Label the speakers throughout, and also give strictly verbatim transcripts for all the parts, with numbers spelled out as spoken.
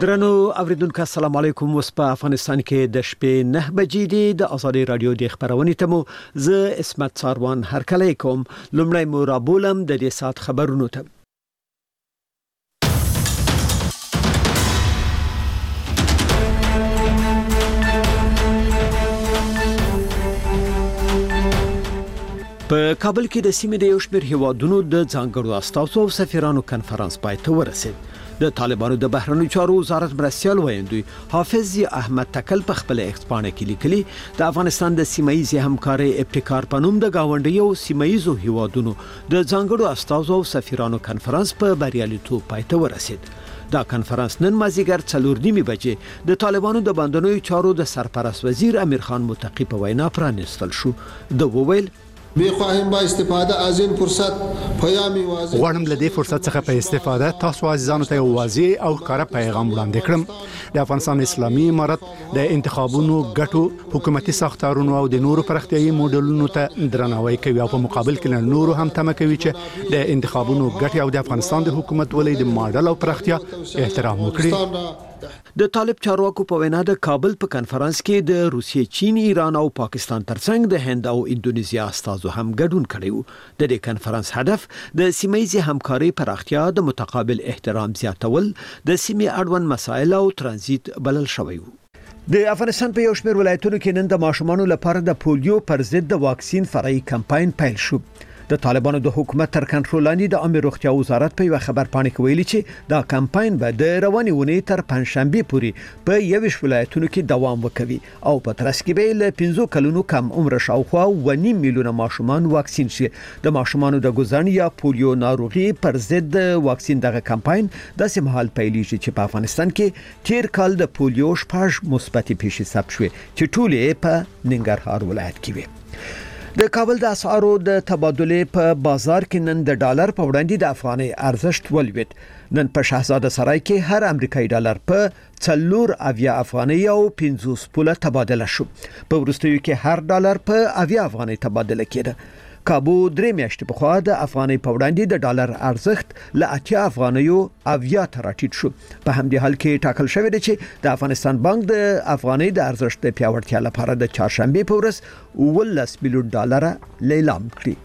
Speaker 1: درنو اوریدونکو السلام علیکم. اوس په افغانستان کې د شپې نه بجې دي. د ازادي رادیو د خبرونې ته مو زه اسمت ساروان هرکلی کوم. لومړی مو رابولم د دې سات خبرونو ته. په کابل کې د سیمې د یو شمېر هیوادونو د ځانګړو استازو او سفیرانو کنفرانس پای ته ورسید. د طالبانو د بهرنیو چارو وزارت مرستیال ویاندوی حافظ احمد تکل په خپل ایکسپانه کې لیکلي د افغانستان د سیمایي همکاري ابتکار په نوم د گاونډیو سیمایي هیوادونو د ځانګړو استازو او سفیرانو کنفرانس په بریالیتوب پای ته ورسید. دا کنفرانس نن مازیګر څلور نیمې بجې د طالبانو د بندنوي چارو د سرپرست وزیر امیر خان متقی په وینا پرانستل شو. د وویل
Speaker 2: می‌خواهیم با استفاده از این فرصت پیامی واضح
Speaker 3: غواړم له دې فرصت څخه په استفاده تاسو عزیزانو ته واضح او ښکاره پیغام وړاندې کړم. د افغانستان اسلامي امارت د انتخابونو ګټو حکومتي ساختارونو او د نورو پرختیايي موډلونو ته درناوی کوي او په مقابل کې نورو هم تمه کوي چې د انتخابونو ګټي او د افغانستان د حکومت ولې د ماډل او پرختیا احترام وکړي.
Speaker 1: د طالب چارواکو په وینا د کابل په کنفرانس کې د روسیې، چین، ایران او پاکستان ترڅنګ د هند او انډونیزیا استازو هم ګډون کړی وو. د دې کنفرانس هدف د سیمایي همکاري پراختیا، د متقابل احترام زیاتول، د سیمې اړوند مسایل او ترانزیت بلل شوی وو. د افغانستان په یو شمېر ولایتونو کې نن د ماشومانو لپاره د پولیو پر ضد د واکسین فرعي کمپاین پیل شو. د طالبانو د حکومت تر کنټرول لاندې د عامه روغتیا وزارت په یو خبر پاڼه کې ویلي چې دا کمپاین به د روانې ونې تر پنځشنبه پورې په یوش ولایتونو کې دوام وکوي او په ترڅ کې به له پنځو کلونو کم عمر شاوخوا و نیم میلیونه ماشومان واکسین شي. د ماشومانو د ګوزن یا پولیو ناروغي پر ضد واکسین دغه کمپاین د سیمهال پیلېږي چې په افغانستان کې تیر کال د پولیو شپږ مثبت پیښې ثبت شوې چې ټولې په ننګرهار ولایت کې وي. د کابل د اسعارو د تبادله په بازار کې نن د ډالر په وړاندې د افغاني ارزښت ولوید. نن په شاهزاده سرای کې هر امریکایي ډالر په څلور اویا افغاني او پنځوس پوله تبادله شو. په وروستیو کې هر ډالر په اویا افغاني تبادله کېده. کابو درې میاشتې په خوا د افغاني په وړاندې د ډالر ارزښت ل اتیا افغانیو اویا ته راټیټ شو. په همدې حال کې ټاکل شوی دی چې د افغانستان بانک د افغاني د ارزښت د پیاوړتیا لپاره د چهارشنبه په ورځ ولس میلیون ډالر لیلام کړي.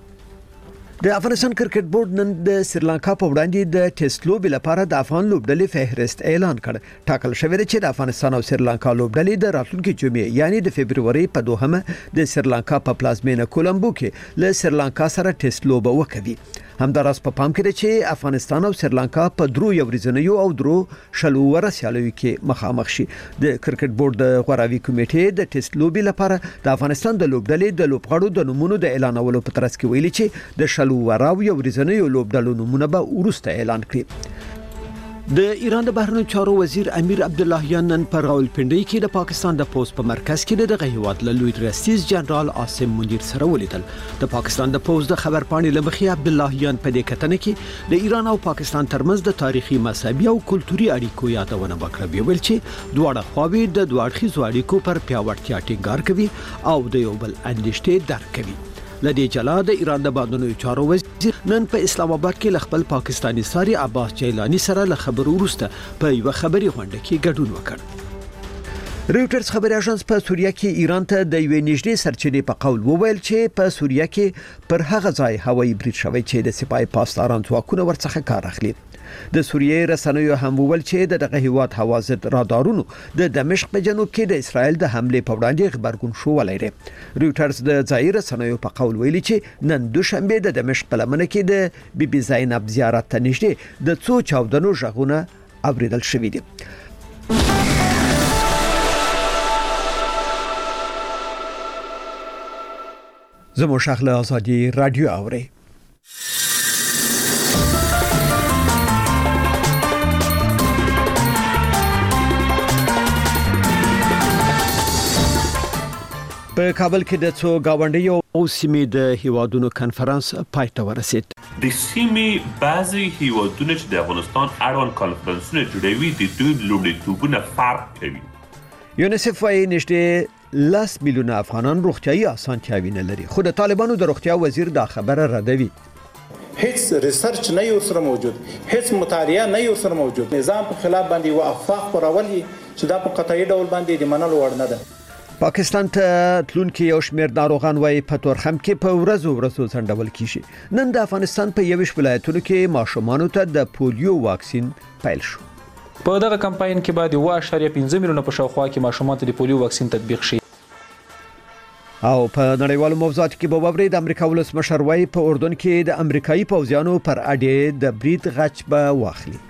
Speaker 1: د افغانستان کرکټ بورډ نن د سریلانکا په وړاندې د ټیسټ لوبې لپاره د افغان لوبډلې فهرست اعلان کړ. ټاکل شوی دی چې د افغانستان او سریلانکا لوبډلې د راتلونکي جمعې یعنی د فبرवरी په دوهمه د سریلانکا په پلازمینه کولمبو کې له سریلانکا سره ټیسټ لوبه وکوي. همداراز په پام کې دی چې افغانستان او سریلانکا په درو یو ورځنیو او درو شلو ورسیالوي کې مخامخ شي. د کرکټ بورډ د غوراوي کمیټې د ټیسټ لوبې لپاره د افغانستان د لوبډلې د لوبغاړو د نومونو د اعلانولو په ترڅ کې ویلي چې د شلو وراو یو ورځنیو لوبډلو نومونه به وروسته اعلان کړي. د ایران د بهرنیو چارو وزیر امیر عبداللهیان نن په راولپنډي کې د پاکستان د پوز په مرکز کې د غهیوات له لوی رئیس جنرال عاصم منیر سره ولیدل. د پاکستان د پوز د خبر پاڼې لمخې عبداللهیان په دې کتنه کې د ایران او پاکستان ترمنځ د تاریخي، مذهبي او کلتوري اړیکو یادونه وکړه. ویل چې دواړه خواوې د دوه اړخیزو اړیکو پر پیاوړتیا ټینګار کوي او د یو بل اندېښنې درک کوي. لدې جلا د ایران د بهرنیو چارو وزیر نن په اسلام آباد کې ل خپل پاکستانی ساري عباس جیلانی سره له خبرو وروسته په یو خبري غونډه کې ګډون وکړ. رويټرز خبري اژانس په سوریه کې ایران ته د یوې نږدې سرچینې په قول وویل چې په سوریه کې پر هغه ځای هوایي برید شوی چې د سپای پاسداران ځواکونه ورڅخه کار اخلي. د سوریې رسنیو هم وویل چې دغه هیواد هوا ضد رادارونو د دمشق په جنوب کې د اسرائیل د حمله په وړاندې خبرګون شو ولري. رويټرز د ځایي رسنیو په قول ویلي چې نن دوشنبه د دمشق په لمنه کې د بي بي زینب زیارت ته نږدې د څو چاودنو ژغونه اوریدل شوې دي. زموږ شغله ازادي رادیو اوري. په کابل کې د څو گاونډیو او سیمې د هیوادونو کنفرانس پای ته ورسید.
Speaker 4: د سیمې بعضي هیوادونه چې د افغانستان اړوند کنفرانسونه جوړوي د دوی لومړیتوبونه فرق کوي.
Speaker 1: یونیسف وايي نږدې لاس میلیونه افغانان روغتیايي اسانتیاوې نه لري، خو د طالبانو د روغتیا وزیر دا خبره ردوي.
Speaker 5: هیڅ ریسرچ نه یو سره موجود، هیڅ مطالعه نه یو سره موجود. نظام په خلاف باندې و افاق پرولي چې دا په قطعي ډول باندې د منلو وړ نه ده.
Speaker 1: پاکستان ته تلونکي یو شمېر ناروغان وايي په تورخم کې په ورځو ورځو ځنډول کیږي. نن د افغانستان په یوش ولایتونو کې ماشومانو ته د پولیو واکسین پیل شو.
Speaker 6: په دغه کمپاین کې بعد یو اشاریه پنځه میلیونه په شاوخوا کې ماشومان ته د پولیو واکسین تطبیق شي.
Speaker 1: او په نړیوالو موضوعاتو کې به وبري د امریکا ولسمشر وايي په اردن کې د امریکایي پوځیانو پر اډې د برید غچ به واخلي.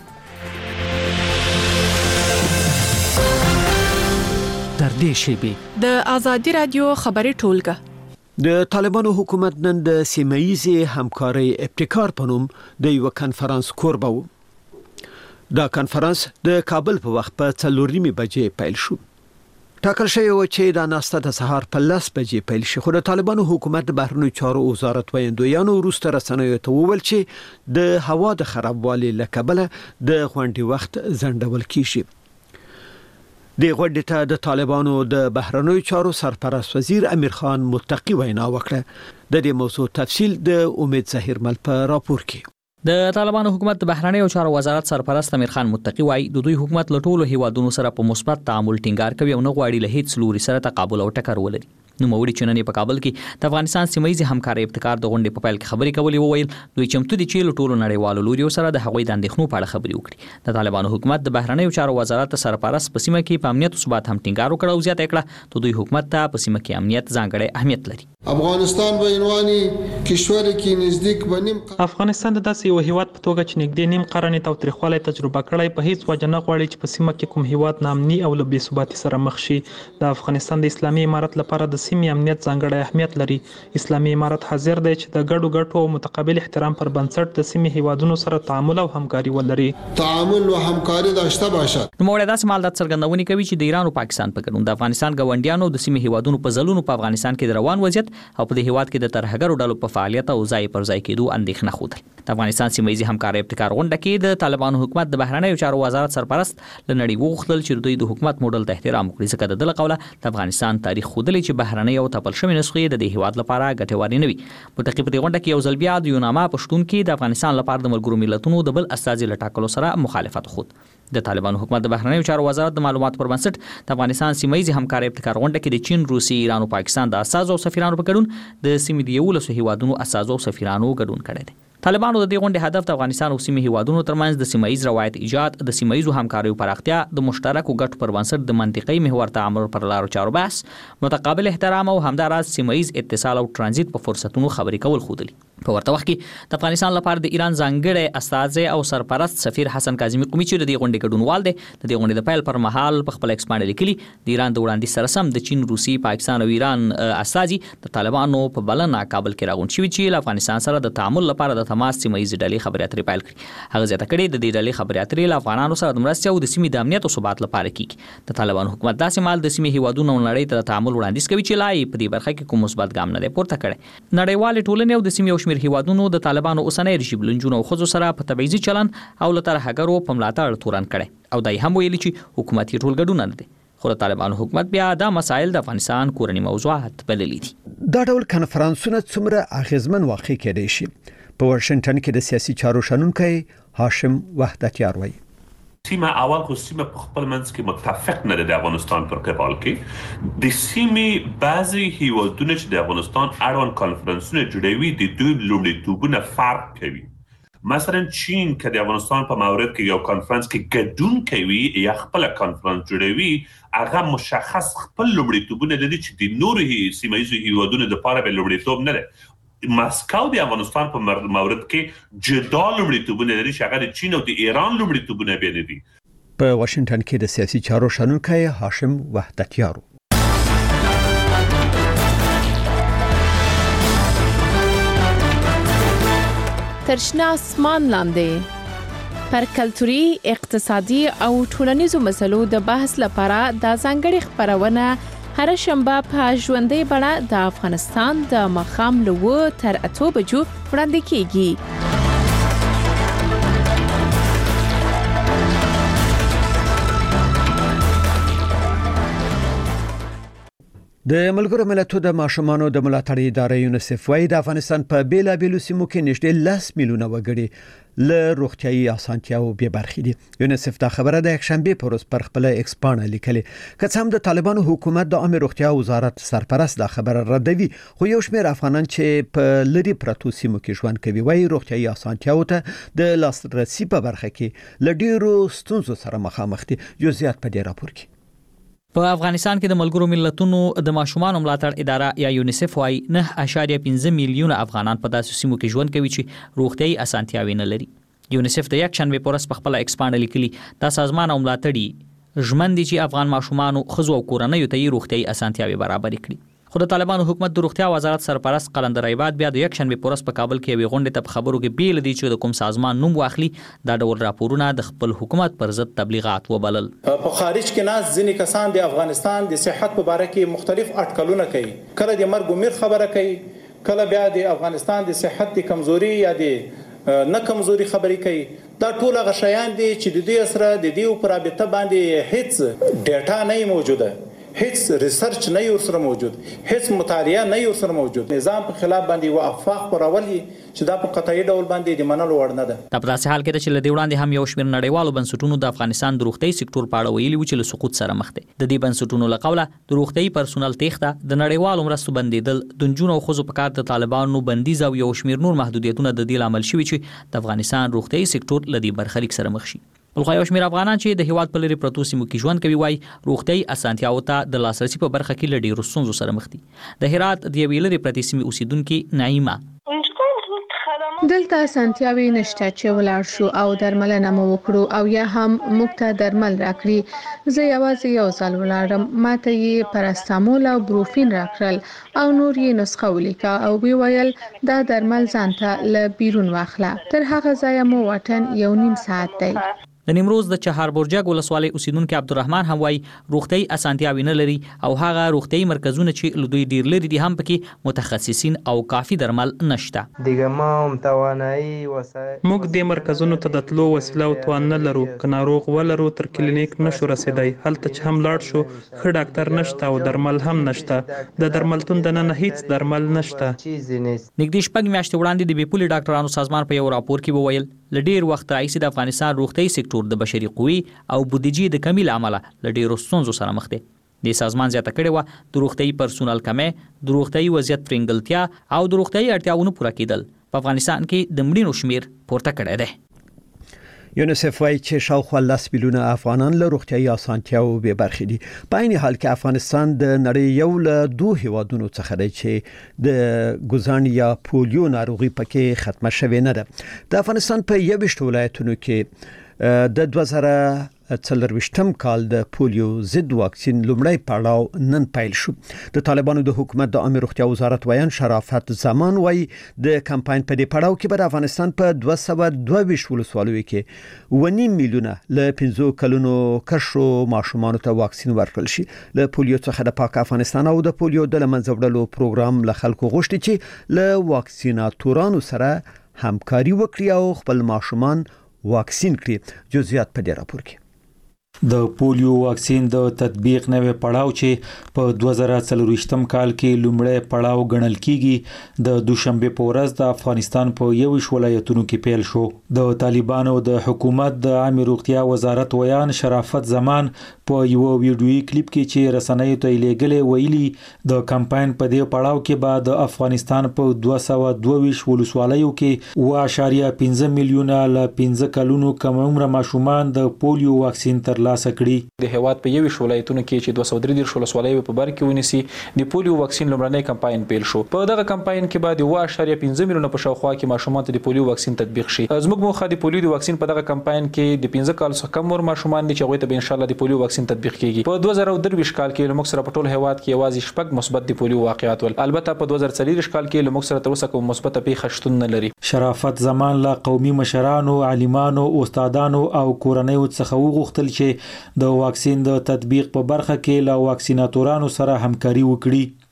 Speaker 7: در دې شیبې
Speaker 8: د آزادي رادیو خبري ټولګه
Speaker 1: د طالبانو حکومت نن د سیمه‌ییزې همکارۍ ابتکار په نوم د یو کنفرانس کوربه و. دا کنفرانس د کابل په وخت په څلورمې بجې پیل شو. ټاکل شوی و چې دا ناسته د سهار په لس بجې پیل شي، خو د طالبانو حکومت د بهرنیو چارو وزارت ویاندویانو وروسته رسنیو ته وویل چې د هوا د خرابوالي له کبله د غونډې وخت ځنډول کیږي. د غونډې ته د طالبانو د بهرنیو چارو سرپرست وزیر امیر خان متقی وینا وکړه. د دې موضوع تفصیل د امید ظهیرمل په راپور کې.
Speaker 7: د طالبانو حکومت د بهرنیو چارو وزارت سرپرست امیر خان متقی وايي د دوی حکومت له ټولو هیوادونو سره په مثبت تعامل ټینګار کوي او نه غواړي له هیڅ لوري سره تقابل او ټکر ولري. نو موري چننې په کابل کې د افغانستان سیمه‌ییز همکارۍ ابتکار د غونډې په پیل کې خبرې کولې وویل دوی چمتو دي چې له ټولو نړیوالو لوري سره د هغوی د اندېښنو په اړه خبرې وکړي. د طالبانو حکومت د بهرنیو چارو وزارت سرپرست په سیمه کې په امنیت او ثبات هم ټینګار وکړ او زیاته کړه ته دوی حکومت ته په سیمه کې امنیت ځانګړی اهمیت لري.
Speaker 2: افغانستان به عنواني کشور کې نزدیک بنیم
Speaker 9: افغانستان د داسې یو هیواد په توګه چې نږدې نیم قرن ته تاریخواله تجربه کړی په هیڅ وجه نه غواړي چې په سیمه کې کوم هیواد نامني او له بې ثباتي سره مخ شي. د افغانستان د اسلامي امارت لپاره د سیمې امنیت ځانګړی اهمیت لري. اسلامي امارت حاضر دی چې د ګډو ګټو او متقابل احترام پر بنسټ د سیمې هیوادونو سره تعامل او همکاري ولري.
Speaker 2: تعامل او همکاري داشته باشد.
Speaker 7: نو موږ داسې مالدات څرګندونې کوي چې د ایران او پاکستان په ګډون د افغانستان ګاونډیانو د سیمې هیوادونو په ځلونو په افغانستان کې د روان وضعیت او په دې هیواد کې د ترهګرو ډلو په فعالیت او ځای پر ځای کېدو اندېښنه خوده. د افغانستان سیمه‌ییز همکارۍ ابتکار غونډه کې د طالبانو حکومت د بهرنیو چارو وزارت سرپرست لنړی وغوښتل چې دوی د حکومت موډل ته احترام وکړي ځکه د دغه قوله د افغانستان تاریخ ښودلی چې بهرنۍ او تپل شوې نسخې د دې هیواد لپاره ګټورې نه وي. متقي په دې غونډه کې یو ځل بیا د یوناما په شتون کې د افغانستان لپاره د ملګرو ملتونو د بل استازي له ټاکلو سره مخالفت وښود. د طالبانو حکومت د بهرنیو چارو وزارت د معلوماتو پر بنسټ د افغانستان سیمه‌ییز همکارۍ ابتکار غونډه کې د چین، روسیې، ایران او پاکستان د اساسو او سفیرانو په ګډون د سیمې د یولسو هیوادونو اساسو او سفیرانو ګډون کړی دی. طالبانو د دې غونډې هدف د افغانستان او سیمې هیوادونو ترمنځ د سیمه‌ییز روایت ایجاد، د سیمه‌ییزو همکاریو پراختیا، د مشترکو ګټو پر بنسټ د منطقي محور تعامل پر لارو چارو بحث، متقابل احترام او همداراز سیمه‌ییز اتصال او ترانزیت په فرصتونو خبرې کول ښودلي. په ورته وخت کې د افغانستان لپاره د ایران ځانګړی استازی او سرپرست سفیر حسن کاظمي قومي چې د دې غونډې ګډونوال دی د دې غونډې د پیل پر مهال په خپل ایکسپانډ لیکلي د ایران د وړاندیز سره سم د چین، روسي، پاکستان او ایران استازي د طالبانو په بلنه کابل کې راغونډ شوي چې له افغانستان سره د تعامل لپاره د تماس سیمه‌ییز ډلې خبرې اترې پیل کړي. هغه زیاته کړې د دې ډلې خبرې اترې له افغانانو سره د مرستې او د سیمې د امنیت او ثبات لپاره کیږي. د طالبانو حکومت داسې مال د سیمې هیوادونو نړۍ ته د تعامل وړاندیز کوي چې لا یې په دې برخه کې کوم مثبت ګام نه دی پورته کړی. نړیوال ټولنې او د سیمې او شمېر هیوادونو د طالبانو اوسنۍ رژیم لنجونو او ښځو سره په تبعیضي چلن او له ترهګرو په ملاتړ تورن کړی او دا یې هم ویلي چې حکومت یې ټولګډونه نه دی. خو د طالبانو حکومت بیا دا مسایل د افغانستان کورني موضوعات بللي دي.
Speaker 1: دا ډول کنفرانسونه څومره اغیزمن واقع کېدای شي؟ په واشنگټن کې د سیاسي چارو شنونکی هاشم وحدتیار وایي
Speaker 4: سیمه اول خو سیمه په خپل منځ کې متفق نه ده د افغانستان پر قبال کې د سیمې بعضي هیوادونه چې د افغانستان اړوند کانفرنسونه جوړوي د دوی لومړیتوبونه فرق کوي. مثلا چین که د افغانستان په مورد کې یو کانفرنس کې ګډون کوي یا خپل کانفرنس جوړوي هغه مشخص خپل لومړیتوبونه لري چې د نورو سیمه‌ییزو هیوادونو لپاره به لومړیتوب نه ده. ماسکو د افغانستان په مورد کې جدا لومړیتوبونه لري چې هغه د چین او د ایران لومړیتوبونه بیا نه دي.
Speaker 1: په واشنگټن کې د سیاسي چارو شنونکی هاشم وحدتیار
Speaker 8: ترشنا اسمان لاندې پر کلتوري، اقتصادي او ټولنیزو مسلو د بحث لپاره د ځانګړي خبرونه هر شنبه په ژوندۍ بڼه د افغانستان د ماښام له اوه تر اتو بجو وړاندې کیږي.
Speaker 1: د ملګرو ملتونو د ماشومانو د ملاتړ ادارې یونیسف وايي د افغانستان په بیلابېلو سیمو کې نږدې لس میلیونه وګړي له روغتیايي اسانتیاو بې برخې دي. یونیسف دا خبره د یکشنبه په ورځ پر خپل ایکس پاڼه لیکلې. که څه هم د طالبانو حکومت د عامه روغتیا وزارت سرپرست دا خبره ردوي، خو یو شمېر افغانان چې په لری پرتو سیمو کې ژوند کوي وايي روغتیايي اسانتیاو ته د لاسرسي په برخه کې له ډیرو ستونزو سره مخامخ دي. جزئیات په دې راپور کې.
Speaker 7: په افغانستان کې د ملګرو ملتونو د ماشومان ملاتړ اداره یا یونیسف وايي نه اشاریه پنځه میلیونه افغانان په داسې سیمو کې ژوند کوي چې روغتیايي اسانتیاوې نه لري. یونیسف د یک شنبه په ورځ په خپل ایکس پاڼه لیکلي دا سازمان او ملاتړي ژمن دي چې افغان ماشومان خزو او کورنیو ته روغتیايي اسانتیاوې برابر کړي. خو د طالبانو حکومت د روغتیا وزارت سرپرست قلندر ایباد بیا د یک شنبه په ورځ په کابل کې یوې غونډې ته خبرو کې بیل دي چې د کوم سازمان نوم واخلي دا ډول راپورونه د خپل حکومت پر ضد تبلیغات وبلل.
Speaker 5: په خارج کې ناس ځینې کسان د افغانستان د صحت په اړه کې مختلف اټکلونه کوي، کله د مرګ میر خبره کوي، کله بیا د افغانستان د صحت د کمزوري یا د نه کمزوري خبرې کوي. دا ټول هغه شیان دي چې د دې سره د دې په رابطه باندې هیڅ ډیټا نه موجوده، هیڅ ریسرچ نه یو سره موجود، هیڅ مطالعه نه یو سره موجود. نظام په خلاف باندې و افاق پرولي چې دا په قطعي ډول باندې د منلو وړ نه ده.
Speaker 7: دا په داسې حال کې چې لدی وړاندې هم یو شمېر نړیوالو بنسټونو د افغانستان د روغتي سکتور په اړه ویلي و چې له سقوط سره مخ دي. د دې بنسټونو له قوله د روغتي پرسونل تېښته، د نړیوالو مرستو بندیدل، د نجونو او ښځو په کار د طالبانو بندیز او یو شمېر نور محدودیتونه د دې لامل شوي چې د افغانستان روغتي سکتور لدی برخلیک سره مخ شي. بلخو یو شمېر افغانان چې د هیواد په لري پرتو سیمو کې ژوند کوي وايي روغتیايي اسانتیاو ته د لاسرسي په برخه کې له ډېرو ستونزو سره مخ دي. د هرات د یوې لري پرتې سیمې اوسیدونکي نعیمه
Speaker 10: دلته اسانتیاوې نشته چې ولاړ شو او درملنه مو وکړو او یا هم موږ ته درمل راکړي. زه یوازې یو ځل ولاړم، ماته یې پاراستامول او بروفین راکړل او نور یې نسخه ولیکه او وی ویل دا درمل ځان ته له بیرون واخله. تر هغه ځایه مو واټن یو نیم ساعت دی.
Speaker 7: د نیمروز د چهار برجک ولسوالۍ اوسیدونکو عبدالرحمن هم وايي روغتیايي اسانتیاوې نه لري او هغه روغتیايي مرکزونه چې له دوی ډیر لري دي هم پکې متخصصین او کافي درمل نشته.
Speaker 9: موږ د مرکزونو ته د تلو وسیله او توان نه لرو، که ناروغ ولرو تر کلینیک نشو رسیدای. هلته چې هم لاړ شو ښه ډاکټر نشته او درمل هم نشته. د درملتون دننه هیڅ درمل نشته.
Speaker 7: نږدې شپږ میاشتې وړاندې د بیپولي ډاکټرانو سازمان په یو راپور کې وویل ل ډیر وخت راځي د افغانستان روغتیايي سکتور د بشري قوي او بودیجې د کمی له امله ل ډیرو ستونزو سره مخ دی. د سازمان زیاته کړې و د روغتیايي پرسونل کمې، د روغتیايي وضعیت پرنګلتیا او د روغتیايي اړتیاونو پوره کېدل په افغانستان کې د مړینو شمیر پورته کړی دی.
Speaker 1: یونیسف وايي چې شاوخوا لس میلیونه افغانان له روغتیايي اسانتیاو بې برخې دي. په عین حال کې افغانستان د نړۍ یو له دوه هیوادونو څخه دی چې د ګوزان یا پولیو ناروغي پکې ختمه شوې نه ده. د افغانستان په یوویشت ولایتونو کې د دوه زره څلرویشتم کال د پولیو ضد واکسین لومړی پړاو نن پیل شو. د طالبانو د حکومت د عامه روغتیا وزارت ویان شرافت زمان وايي د کمپاین په دې پړاو کې به افغانستان په دوه سوه دوه ویشت ولسوالیو کې ونیم میلیونه له پنځو کلونو کشرو ماشومانو ته واکسین ورکړل شي. له پولیو څخه د پاک افغانستان او د پولیو د لمنځه وړلو پروګرام له خلکو غوښتي چې له واکسیناتورانو سره همکاري وکړي او خپل ماشومان واکسین کړي. جزئیات په دې راپور کې.
Speaker 11: د پولیو واکسین د تطبیق نوې پړاو چې په دوه زره څلرویشتم کال کې لومړی پړاو ګڼل کیږي د دوشنبه په ورځ د افغانستان په یوویشت ولایتونو کې پیل شو. د طالبانو د حکومت د عامه روغتیا وزارت ویان شرافت زمان په یو ویډیویي کلیپ کې چې رسنیو ته لیږلې ویلي د کمپاین په دې پړاو کې به د افغانستان په دوه سوه دوه ویشت ولسوالیو کې اووه اعشاریه پنځه میلیونه له پنځه کلونو کم عمره ماشومان د پولیو واکسین ترلاسه کړي.
Speaker 6: د هیواد په یوویشت ولایتونو کې چې دوه سوه درې دېرش ولسوالۍ په بر کې ونیسي د پولیو واکسین لومړنی کمپاین پیل شو. په دغه کمپاین کې بعد اووه اعشاریه پنځه میلیونه په شاوخوا کې ماشومان ته د پولیو واکسین تطبیق شي. زموږ موخه د پولیو د واکسین په دغه کمپاین کې د پنځه کال څخه کم عمر ماشومان دي چې هغوی ته به ان شاء الله د پولیو واکسین تطبیق کیږي. په دوه زره درویشت کال کې لموږ سره په ټول هیواد کې یوازې شپږ مثبت د پولیو واقعات ول. البته په دوه زره څلوېښت کال کې لموږ سره تر اوسه کوم مثبت پیښه شتون نه لري.
Speaker 11: شرافت زمان له قومي مشرانو، عالمانو، استادانو او کورنیو څخه وغوښتل چې د واکسین د تطبیق په برخه کې له واکسیناتورانو سره همکاري وکړي.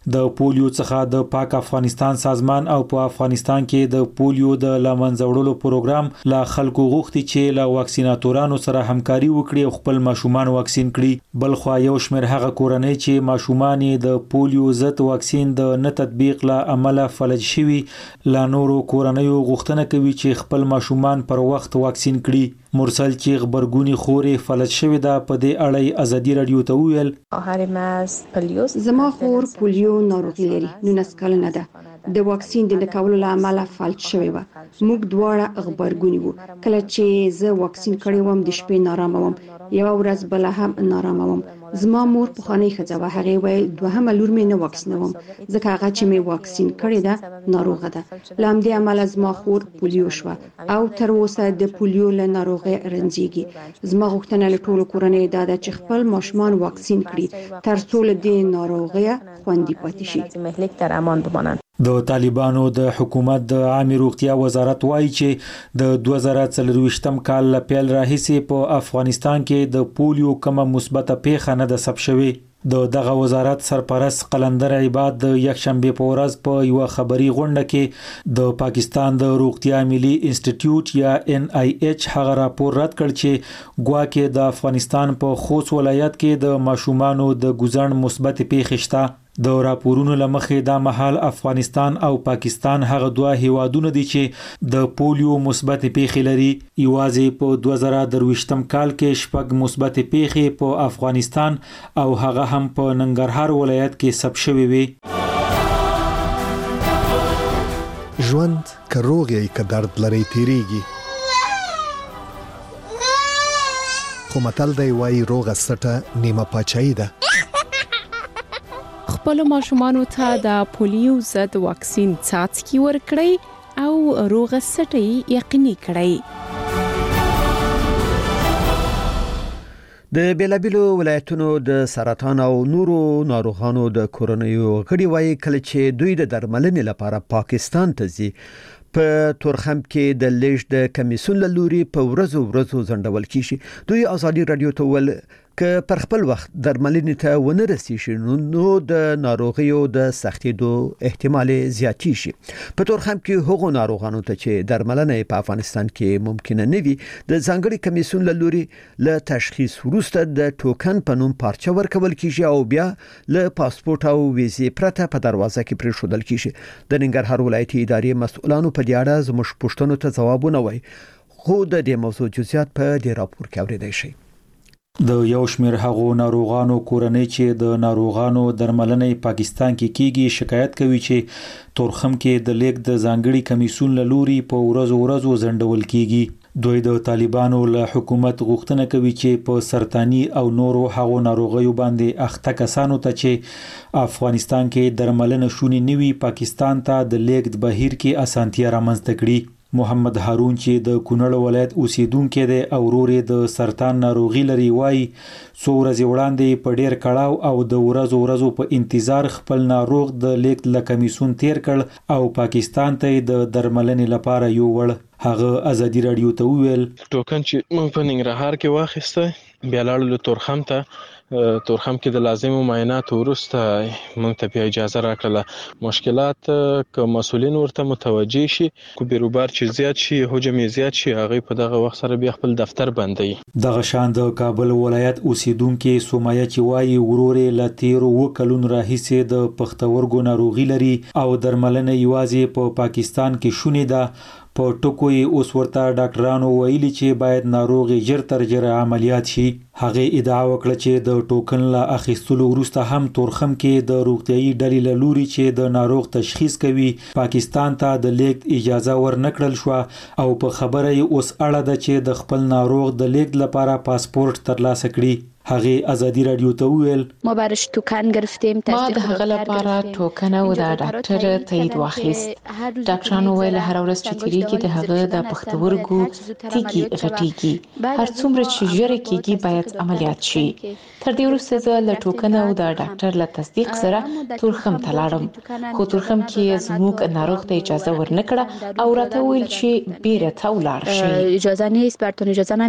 Speaker 11: د پولیو څخه د پاک افغانستان سازمان او په افغانستان کې د پولیو د لمنځوړلو پروګرام لا خلکو غوښتي چې لا واکسیناتورانو سره همکاري وکړي او خپل ماشومان واکسین کړي. بل خو یو شمېر هغه کورنۍ چې ماشومان د پولیو ضد واکسین د نه تطبیق لا عمله فلج شوي لا نورو کورنۍ غوښتنه کوي چې خپل ماشومان پر وخت واکسین کړي. مرسل چې خبرګونی خورې فلج شوی دا په دې اړه ازادي رادیو ته ویل
Speaker 12: زما خور پولیو ناروغي لري نولس کلنه ده د واکسین د نکولو له امله فلج شوی و. موږ دواړه خبرګونی وو. کله چې زه واکسین کړی وم د شپې نارامه وم. یو ورځ بل هم نارامه وم. زما مور په خانه ښځه و. هغه ویل دوهمه لور مې نه واکسینوم ځکه هغه چې مې واکسین کړی ده ناروغه ده. لامدې عمله زما خور پولیو شو او تر اوسه د پولیو له ناروغي رنځيږي. زما غوښتنه له ټولو کورنۍ دا ده چې خپل ماشومان واکسین کړي تر څو له دې ناروغي خوندي پاتې شي.
Speaker 11: د طالبانو د حکومت د عامه روغتیا وزارت وایي چې د دوه زره څلرويشتم کال له پیل راهیسې په افغانستان کې د پولیو کومه مثبته پیښه نه ده ثبت شوې. د دغه وزارت سرپرست قلندر عباد د یکشنبه په ورځ په یو خبري غونډه کې د پاکستان د روغتیا ملي انسټیټیوټ یا ان آی ایچ هغه راپور رد کړ چې ګواکې د افغانستان په خوست ولایت کې د ماشومانو د ګوزن مثبت پیښه شته. د راپورونو لمخې دا مهال افغانستان او پاکستان هغه دوه هیوادونه دي چې د پولیو مثبت پیښې لري. یوازې په دوه زره درویشتم کال کې شپږ مثبت پیښې په افغانستان او هغه هم په ننګرهار ولایت کې ثبت شوې وي.
Speaker 13: ژوند که روغ یې که درد لري تیریږي خو متل دی وایي روغه سټه نیمه پاچاهي ده.
Speaker 8: خپل ماشومانو ته د پولیو ضد واکسین څاڅکي ورکړئ او روغه سټي یقیني کړئ.
Speaker 1: د بیلابیلو ولایتونو د سرطان او نورو ناروغانو د کورونیو غړي وایي کله چې دوی د درملنې لپاره پاکستان ته ځي په تورخم کې د لیش د کمیسون لوري په ورځو ورځو ځندول کیږي. دوی ازادي رادیو ته ول که پر خپل وخت درملنې ته ونه رسیږي نو د ناروغیو د سختېدو احتمال زیاتی شي. په تورخم کې هغو ناروغانو ته چې درملنه په افغانستان کې ممکنه نه وي د ځانګړي کمیسون لوري له تشخیص وروسته د ټوکن په نوم پارچه ورکول کیږي او بیا له پاسپورت او ویزې پرته په دروازه کې پریښودل کیږي. د ننګرهار ولایتي ادارې مسؤلانو په دې اړه زموږ پوښتنو ته ځوابونه وایي خو د دې موضوع جزئیات په دې راپور کې اورېدای شئ.
Speaker 11: د یو شمېر هغو ناروغانو کورنۍ چې د ناروغانو درملنې پاکستان کې کیږي شکایت کوي چې تورخم کې د لیک د ځانګړي کمیسون لوري په ورځو ورځو ځندول کیږي. دوی د طالبانو له حکومت غوښتنه کوي چې په سرطاني او نورو هغو ناروغیو باندې اخته کسانو ته چې افغانستان کې درملنه شونې نوي پاکستان ته د لیک د بهیر کې اسانتیا رامنځته کړي. محمد هارون چې د کونړ ولایت اوسیدونکو دی او ورور د سرطان ناروغي لري وایي څو ورځې وړاندې په ډیر کړاو او د ورځو ورځو په انتظار خپل ناروغ د لیک له کمیسون تیر کړ او پاکستان ته د درملنې لپاره یووړ. هغه ازادي رادیو ته وویل
Speaker 14: ټوکن چې موږ په ننګرهار کې واخیسته بیا لاړو له تورخم ته تورخم کې د لازمو معایناتو وروسته موږ ته بیا اجازه راکړه. مشکلات که مسولین ورته متوجه شي کو بیروبار چې زیات شي حجم زیات شي هغه په دغه وخت سره بیا خپل دفتر بندي.
Speaker 11: دغه شان د کابل ولایت اوسیدونکو سومایه چې وایي ورور له تیر وکلون راهیسې د پښتورګو ناروغي لري او درملنه یوازې په پا پاکستان کې شونې ده. په ټکوي اوس ورته ډاکټرانو ویلي چې باید ناروغي ژر تر ژره عملیات شي. هغه ادعا وکړه چې د ټوکن لا اخیستلو وروسته هم تورخم کې د روغتيایي ډلې له لوري چې د ناروغ تشخیص کوي پاکستان ته د لیک اجازه ورنکړل شو او په خبره یې اوس اړه ده چې د خپل ناروغ د لیک لپاره پاسپورت ترلاسه کړي. هغه ازادي رادیو ته ویل
Speaker 15: ما برش توکن گرفتیم
Speaker 16: ما د هغه لپاره توکن او د ډاکټر تایید واخیست. ډاکټرانو ویل هر ورځ چې تیریږي د هغه د پښتورګو تیږي غټیږي هر څومره چې ژر کېږي باید عملیات شي. تر دې وروسته زه له توکن او د ډاکټر له تصدیق سره تورخم ته لاړم خو تورخم کې زموږ ناروغ ته اجازه ورنکړه او راته ویل چې بیرته ولاړ شي.
Speaker 15: اجازه نیست براتون اجازه نمیدیم.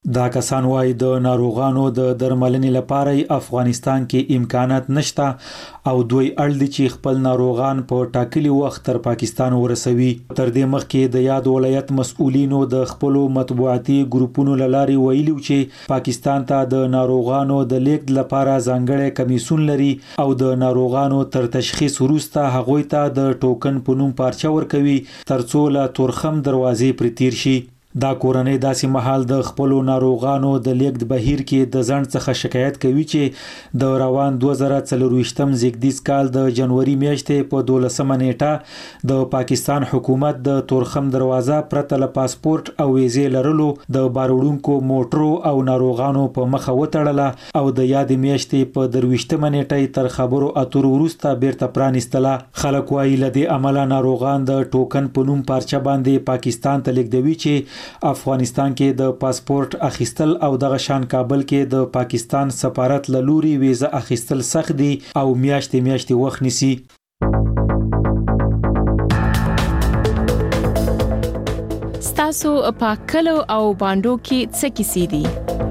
Speaker 11: دا کسان وايي د ناروغانو د درملنې لپاره افغانستان کې امکانات نشته او دوی اړ دي چې خپل ناروغان په ټاکلي وخت تر پاکستان ورسوي. تر دې مخکې د یاد ولایت مسؤلینو د خپل مطبوعاتي ګروپونو لاري ویلي چې پاکستان ته د ناروغانو د لیږد لپاره ځانګړی کمیسون لري او د ناروغانو تر تشخیص وروسته هغوی ته د ټوکن په نوم پارچه ورکوي ترڅو له تورخم دروازې پر تیر شي. دا کورنۍ داسې مهال د خپل ناروغانو د لیږد بهیر کې د ځنډ څخه شکایت کوي چې د روان دوه زره څلرویشتم زیږدیز کال د جنوري میاشتې په دولسمه نیټه د پاکستان حکومت د تورخم دروازه پرته له پاسپورت او ویزې لرلو د باروړونکو موټرو او ناروغانو په مخه وتړله او د یاد میاشتې په درویشتمه نیټه تر خبرو اترو وروسته بیرته پرانیستله. خلک وايي له دې امله ناروغان د ټوکن په نوم پارچه باندې پاکستان ته لیږدوي چې افغانستان کې د پاسپورت اخیستل او دغه شان کابل کې د پاکستان سفارت له لوري ویزه اخیستل سخت دي او میاشتې میاشتې وخت نیسي.
Speaker 8: ستاسو په کلو او باندو کې څه کیسې دي؟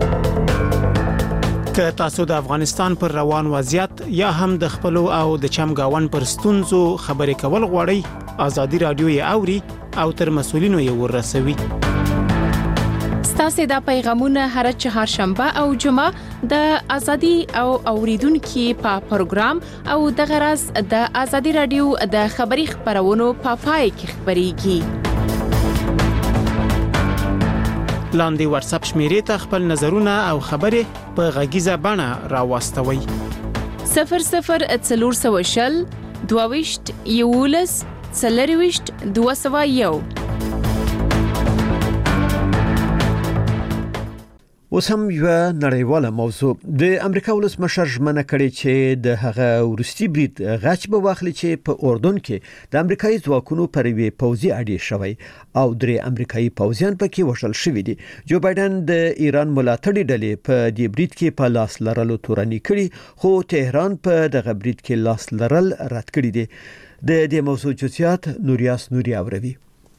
Speaker 17: که تاسو د افغانستان پر روان وضعیت یا هم د خپل او د چمګاون پر ستونزو خبرې کول غواړئ، ازادي رادیو یې اوري او تر مسؤلینو یې ورسوي.
Speaker 8: ستاسو د پیغامونه هر چهارشنبه او جمعه د ازادي او اوریدونکو په پروګرام او د غرض د ازادي رادیو د خبري خبرونو په پای کې خبريږي.
Speaker 17: لاندې واتس اپ شمیرې ته خپل نظرونه او خبرې په غږیزه بڼه راوستوي.
Speaker 8: صفر صفر څلور سوه شل دوه ویشت یولس څلور ویشت دوه سوه یو.
Speaker 1: اوس هم یو نړیواله موضوع. د امریکا ولسمشر ژمنه کړې چې د هغه ورستي برید غچ به واخلي چې په اردن کې د امریکایي ځواکونو پر وی پوځي اډې شوی او درې امریکایي پوځیان پکې وژل شوي دي. جو بایدن د ایران ملاتړي ډلې په دې برید کې په لاس لرلو تورني کړي، خو تهران په دغه برید کې لاس لرل رد کړي دي. د دې موضوع جزئیات نوریاس نوري اوروي.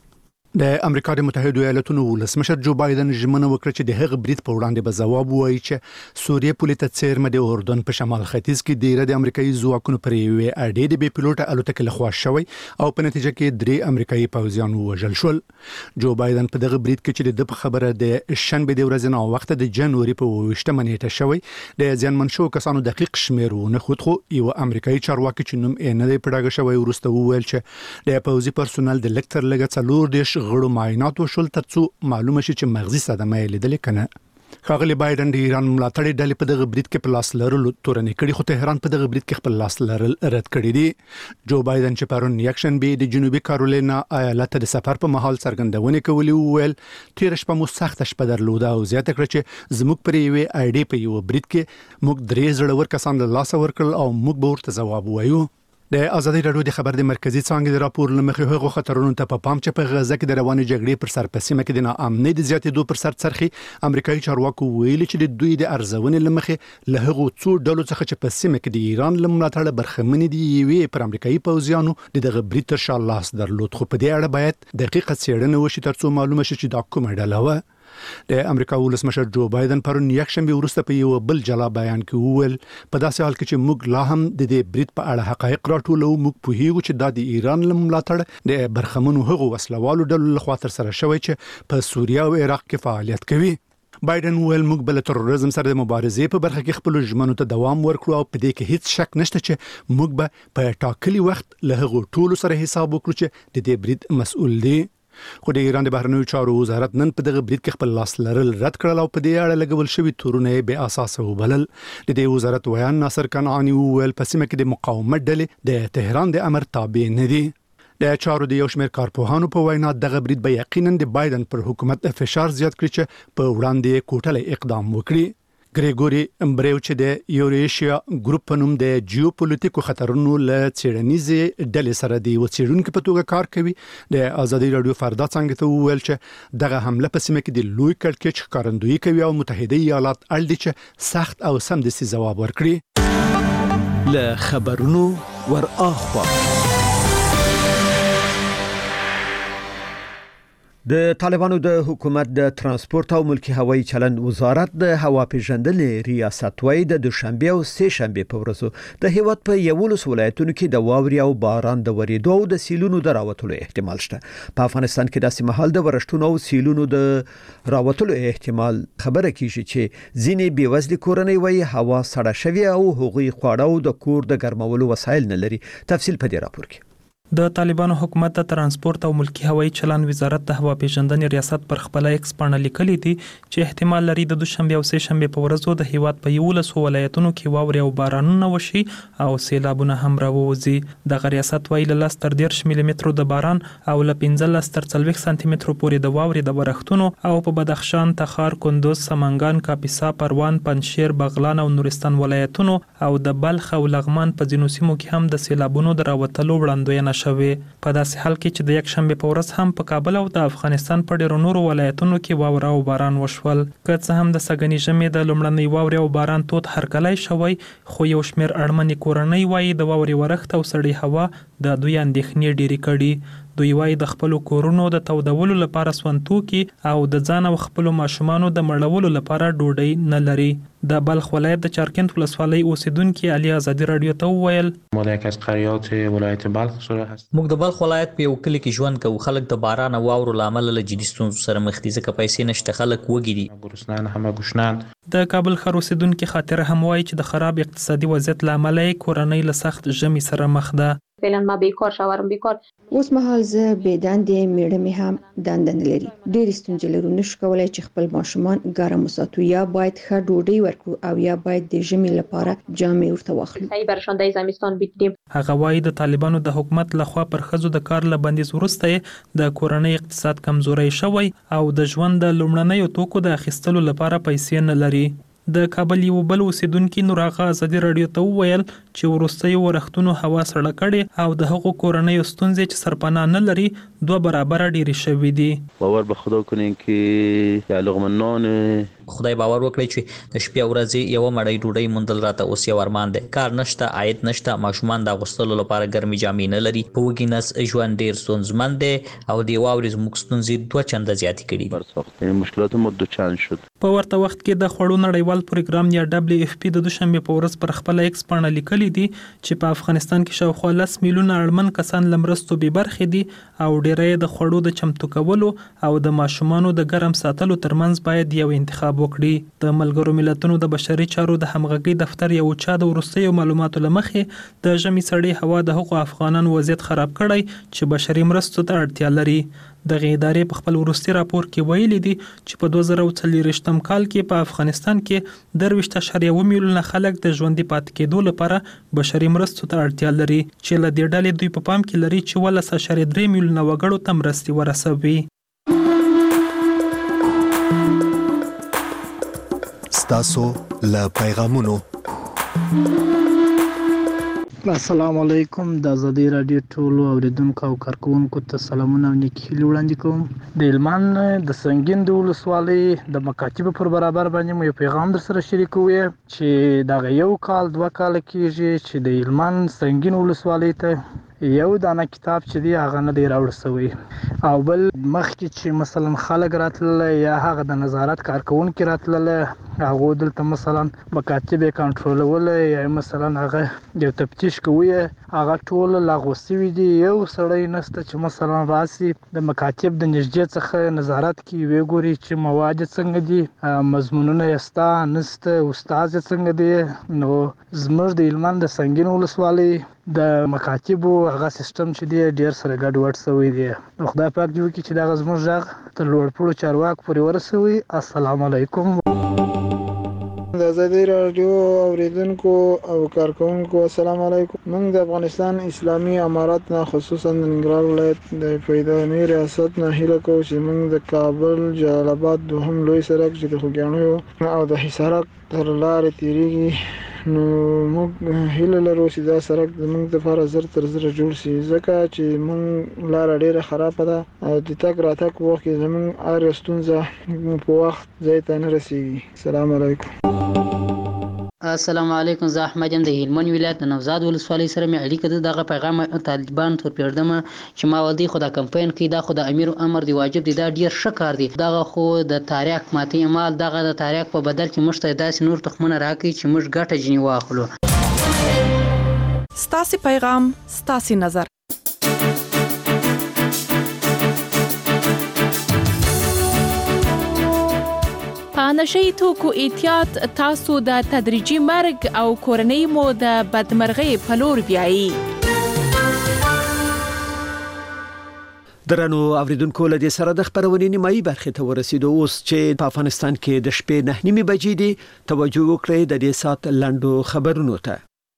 Speaker 3: د امریکا د متحده ایالاتونو ولسمشر جو بایدن ژمنه وکړه چې د هغه برید په وړاندې به ځواب ووایي چې سوریه پولې ته څیرمه د اردن په شمال ختیځ کې ډیره د امریکایي ځواکونو پر یوې اډې د بي پيلوټ الوتکې لخوا شوی او په نتیجه کې درې امریکایي پوځیان وژل شول. جو بایدن په دغه برید کې چې د خبره د شنبه د ورځې نو وخت د جنوري په ویشتمه نیټه شوی د ځانمن شو کسانو دقیق شمیر ونه خود خو یو امریکایي چارواکي چې نوم یې نه دی پړاګه شوی ورسته وویل چې د پوځي پرسونل د لیکتر لګ څلور دیش غړو معاینات وشول ترڅو معلومه شي چې مغزي صدمه یې لیدل کنه. خاغلی بایدن د ایران ملاتړي ډلې په دغه برید کې په لاس لرلو تورنې کړي، خو تهران په دغه برید کې خپل لاس لرل رد کړی دي. جو بایدن چې پرون یکشن به د جنوبي کارولینا ایالت د سفر په محل څرګندونه کوي وویل تیر شپه مو سخت شپه درلوده او زیاته کړ چې زموږ پر یوې آیډي په یو برید کې موږ درې زړور کسان له لاس ورکړل او موږ به ورته ځواب وایو. د ازادي رادیو د خبر د مرکزی څانګې د راپور لمخې هغه خطرونو ته په پام چې په غزه کې د روانې جګړې پر سر پسې مکه د ناامنۍ د زیاتېدو پر سر څرخي. امریکایي چارواکو ویلي چې د دوی د ارزونې لمخې له هغه څو ډلو څخه چې په سیمه کې د ایران لملاتړ برخمن دي یوې پر امریکایي پوځیانو د دغه برید تر شا لاس درلود، خو په دې اړه باید دقیقه څېړنه وشي ترڅو معلومه شي چې دا کومه ډله و. د امریکا ولسمشر جو بایدن پرون یکشنبه وروسته په یو بل جلا بیان کې وویل په داسې حال کې چې موږ لا هم د دې برید په اړه حقایق راټولو، موږ په هیڅ چې د ایران لملاتړ د برخمنو هغو وسلوالو ډلو لخوا تر سره شوی چې په سوریه او عراق کې فعالیت کوي. بایدن ویل موږ بل تروریزم سره د مبارزې په برخه کې خپل ژمنو ته دوام ورکړو او په دې کې هیڅ شک نشته چې موږ به په ټاکلي وخت له هغو ټولو سره حساب وکړو چې د دې برید مسؤل دي. خو د ایران د بهرنیو چارو وزارت نن په دغه برید کې خپل لاس لرل رد کړل او په دې اړه لګول شوی تورونه بې اساسه وبلل. د دې وزارت ویان ناصر کنعانی وویل په سیمه کې د مقاومت ډلې د تهران د امر تابع نه دي. د چارو د یو شمېر کارپوهانو په وینا دغه برید به یقینا د بایدن پر حکومت فشار زیات کړي چې په وړاندې کوټلې اقدام وکړي. ګریګوري امبریو چې د یوریشیا ګروپ په نوم د جیوپولیټیکو خطرونو له څېړنیزې ډلې سره د وڅېړونکو په توګه کار کوي د ازادي رادیو فردا څنګه ته وویل چې دغه حمله په سیمه کې د لوی کړکېچ ښکارندویي کوي او متحده ایالات اړ دي چې سخت او سمدستي ځواب ورکړي.
Speaker 1: له خبرونو ور اخوا د طالبانو د حکومت د ترانسپورت او ملکی هوایي چلند وزارت د هوا پیژندنې ریاست وای د دوشنبه او سه شنبه په ورځو د هیواد په یولس ولایتونو کې د واوري او باران د ورېدو او د سیلونو د راوتلو احتمال شته. په افغانستان کې داسې مهال د ورشتونو او سیلونو د راوتلو احتمال خبره کیږي چې ځینې بیوزلي کورنۍ وای هوا سړه شوی او هغوی خواړه او د کور د ګرمولو وسایل نه لري. تفصیل په دې راپور کې.
Speaker 9: د طالبانو حکومت د ترانسپورت او ملکی هوایي چلند وزارت د هوا پیژندنې ریاست پر خپل ایکس باندې لیکلي دي چې احتمال لري د دوشنبه او سه شنبه په ورځو د هیواد په یولس ولایتونو کې واوري او بارانونه وشي او سیلابونه هم راووزي. د ریاست وایي له لاس تر ډیر ملي مترو د باران او له پنځلس تر څلوېښت سانتي مترو پورې د واوري د ورښتونو او په بدخشان، تخار، کندوز، سمنګان، کاپیسا، پروان، پنجشیر، بغلان او نورستان ولایتونو او د بلخ او لغمان په ځینو سیمو کې هم د سیلابونو د راوتلو وړاندوینه شوی. په داسې حال کې چې د یک شنبه په ورځ هم په کابل او د افغانستان په ډیرو نورو ولایتونو کې واوره او باران وشول. که څه هم د سګنی ژمي د لومړنۍ واورې او باران تود هرکلی شوی، خو یو شمېر اړمنې کورنۍ وایي د واورې ورښت او سړې هوا د دوی اندېښنې ډېرې کړي. دوی وایي د خپلو کورونو د تودولو لپاره سون توکي او د ځان او خپلو ماشومانو د مړولو لپاره ډوډۍ نه لري. د بلخ ولایت د چارکند ولسوالۍ اوسیدونکي علي آزادي رادیو ته وویل
Speaker 18: ما یک از قریات ولایت بلخ سره هست.
Speaker 7: موږ د بلخ ولایت په یو کلی کې ژوند کوو. خلک د باران او واورو لامل له جدي ستونزو سره مخ دي ځکه پیسې نشته، خلک وږي دي.
Speaker 18: ګرسنان هم ګشنان.
Speaker 9: د کابل ښار اوسیدونکي خاطر هم وایي چې د خراب اقتصادي وضعیت لامل یې کورنۍ له سخت ژمي سره مخ ده.
Speaker 12: فعلا ما بیکار شوارم بیکار اوس مهال زه بې دندې میړه مې هم دنده نه لري. ډېرې ستونزې لرو، نشو کولی چې خپل ماشومان ګرم وساتو. یا باید ښه ډوډۍ ورکړو او یا باید د ژمي لپاره جامې ورته واخلو. صحیح برشانده زمستان بگیریم.
Speaker 9: هغه وایي د طالبانو د حکومت لخوا پر ښځو د کار له بندیز وروسته د کورنۍ اقتصاد کمزوری شوی او د ژوند د لومړنیو توکو د اخیستلو لپاره پیسې نه لري. د کابل یو بل اوسیدونکي نور هغه آزادي رادیو ته وویل چې وروستیو ورښتونو هوا سړه کړې او د هغو کورنیو ستونزې چې سرپناه نه لري دوه برابره ډېرې شوي دي.
Speaker 19: باور به خدا کنین که علاقمندان
Speaker 7: خدای باور وکړي چې د شپې او ورځې یو مړۍ ډوډۍ موندل راته اوس یو ارمان دی. کار نشته، عاید نشته، ماشومان د اغوستلو لپاره ګرمې جامې نه لري. په وږي نس ژوند ډېر ستونزمن دی او د واورې زموږ ستونزې دوه چنده زیاتې کړي.
Speaker 19: مشکلات مو دوه چند شد.
Speaker 9: په ورته وخت کې د خوړو نړیوال پروګرام یا دبليو اف پی د دوشنبه په ورځ پر خپل ایکس باندې لیکلي دي چې په افغانستان کې شاوخوا لس میلیونه اړمن کسان لمرستو به برخې دي او ډېری د خوړو د چمتو کولو او د ماشومانو د ګرم ساتلو ترمنځ باید یو انتخاب وکړي. د ملګرو ملتونو د بشري چارو د همغږي دفتر یو چا د وروستیو معلوماتو لمخې د ژمي سړې هوا د حقوق افغانانو وضعیت خراب کړی چې بشري مرستو ته اړتیا لري. د ادارې په خپل وروستي راپور کې ویلي دي چې په دوه زره څلوېښتم کال کې په افغانستان کې درویشت اشاریه اووه میلیونه خلک د ژوندي پاتې کېدو لپاره بشري مرستو ته اړتیا لري چې له دې ډلې دوی په پام کې لري چې ولس اشاریه درې میلیونه وګړو ته مرستې ورسوي.
Speaker 13: ستاسو له پیغامونو.
Speaker 20: السلام علیکم. د آزادي رادیو ټولو اوریدونکو او کارکونکو ته سلامونه او نیکی هیلې وړاندې کوم. د هلمند د سنګین د ولسوالۍ د مکاتبو پر برابر باندې مو یو پیغام در سره شریکوي چې دغه یو کال دوه کاله کېږي چې د هلمند سنګین ولسوالۍ ته یو دانه کتاب چې دی هغه نه دی راوړل شوی او بل مخکې چې مثلا خلک راتلل یا هغه د نظارت کارکونکي راتلل هغه دلته مثلا مکاتب کنټرولول یا مثلا هغه یو تفتیش کوي هغه ټول لغوه شوي دي. یو سړی نشته چې مثلا راسي د مکاتب د نږدې څخه نظارت کوي وګوري چې مواد څنګه دي، مضمونونه یې شته نشته، استاد څنګه دی. نو زموږ د هلمند د سنګین ولسوالۍ د مکاتبو هغه سیستم چې دی ډیر سره ګډوډ شوی دی. نو خدای پاک دې وکړي چې دغه زموږ غږ تر لوړپوړو چارواکو پورې ورسوي. السلام علیکم.
Speaker 21: د آزادي رادیو اوریدونکو او کارکونکو السلام علیکم. موږ د افغانستان اسلامي امارات نه خصوصا د ننګرهار ولایت د فیضاني ریاست نه هیله کوو چې موږ د کابل جلال آباد دوهم لوی سړک چې د خوږیاڼیو او د حصارک تر لارې تیریږي نو موږ هیله لرو چې دا سړک زموږ لپاره زر تر زر جوړ شي ځکه چې موږ لاره ډیره خرابه ده او د تګ راتګ په وخت کې زموږ هر ستونزه په وخت ځای ته نه رسیږي. السلام علیکم.
Speaker 2: السلام علیکم. زه احمد یم د هلمند ولایت د نوزاد ولسوالۍ سره مې اړیکه ده. دغه پیغام طالبان تر پیردمه چې ما ولدي خو دا کمپاین کوي، دا خو د امیر امر دی، واجب دی، دا ډیر ښه کار دی. دغه خو د تاریخ ماتې مال دغه د تاریخ په بدل کې موږ ته داسې نور تخمونه راکړي چې موږ ګټه جنې واخلو.
Speaker 22: ستاسو پیغام ستاسو نظر.
Speaker 8: په نشي توکو احتیاط تاسو د تدریجي مرګ او کورنۍ مو د بدمرغۍ په لور بیایي.
Speaker 1: درنو اوریدونکو له دې سره د خبرونې نیمایي برخې ته ورسېدو. اوس چې په افغانستان کې د شپې نه نیمه بجې دي، توجه وکړئ د دې سات لنډو خبرونو ته.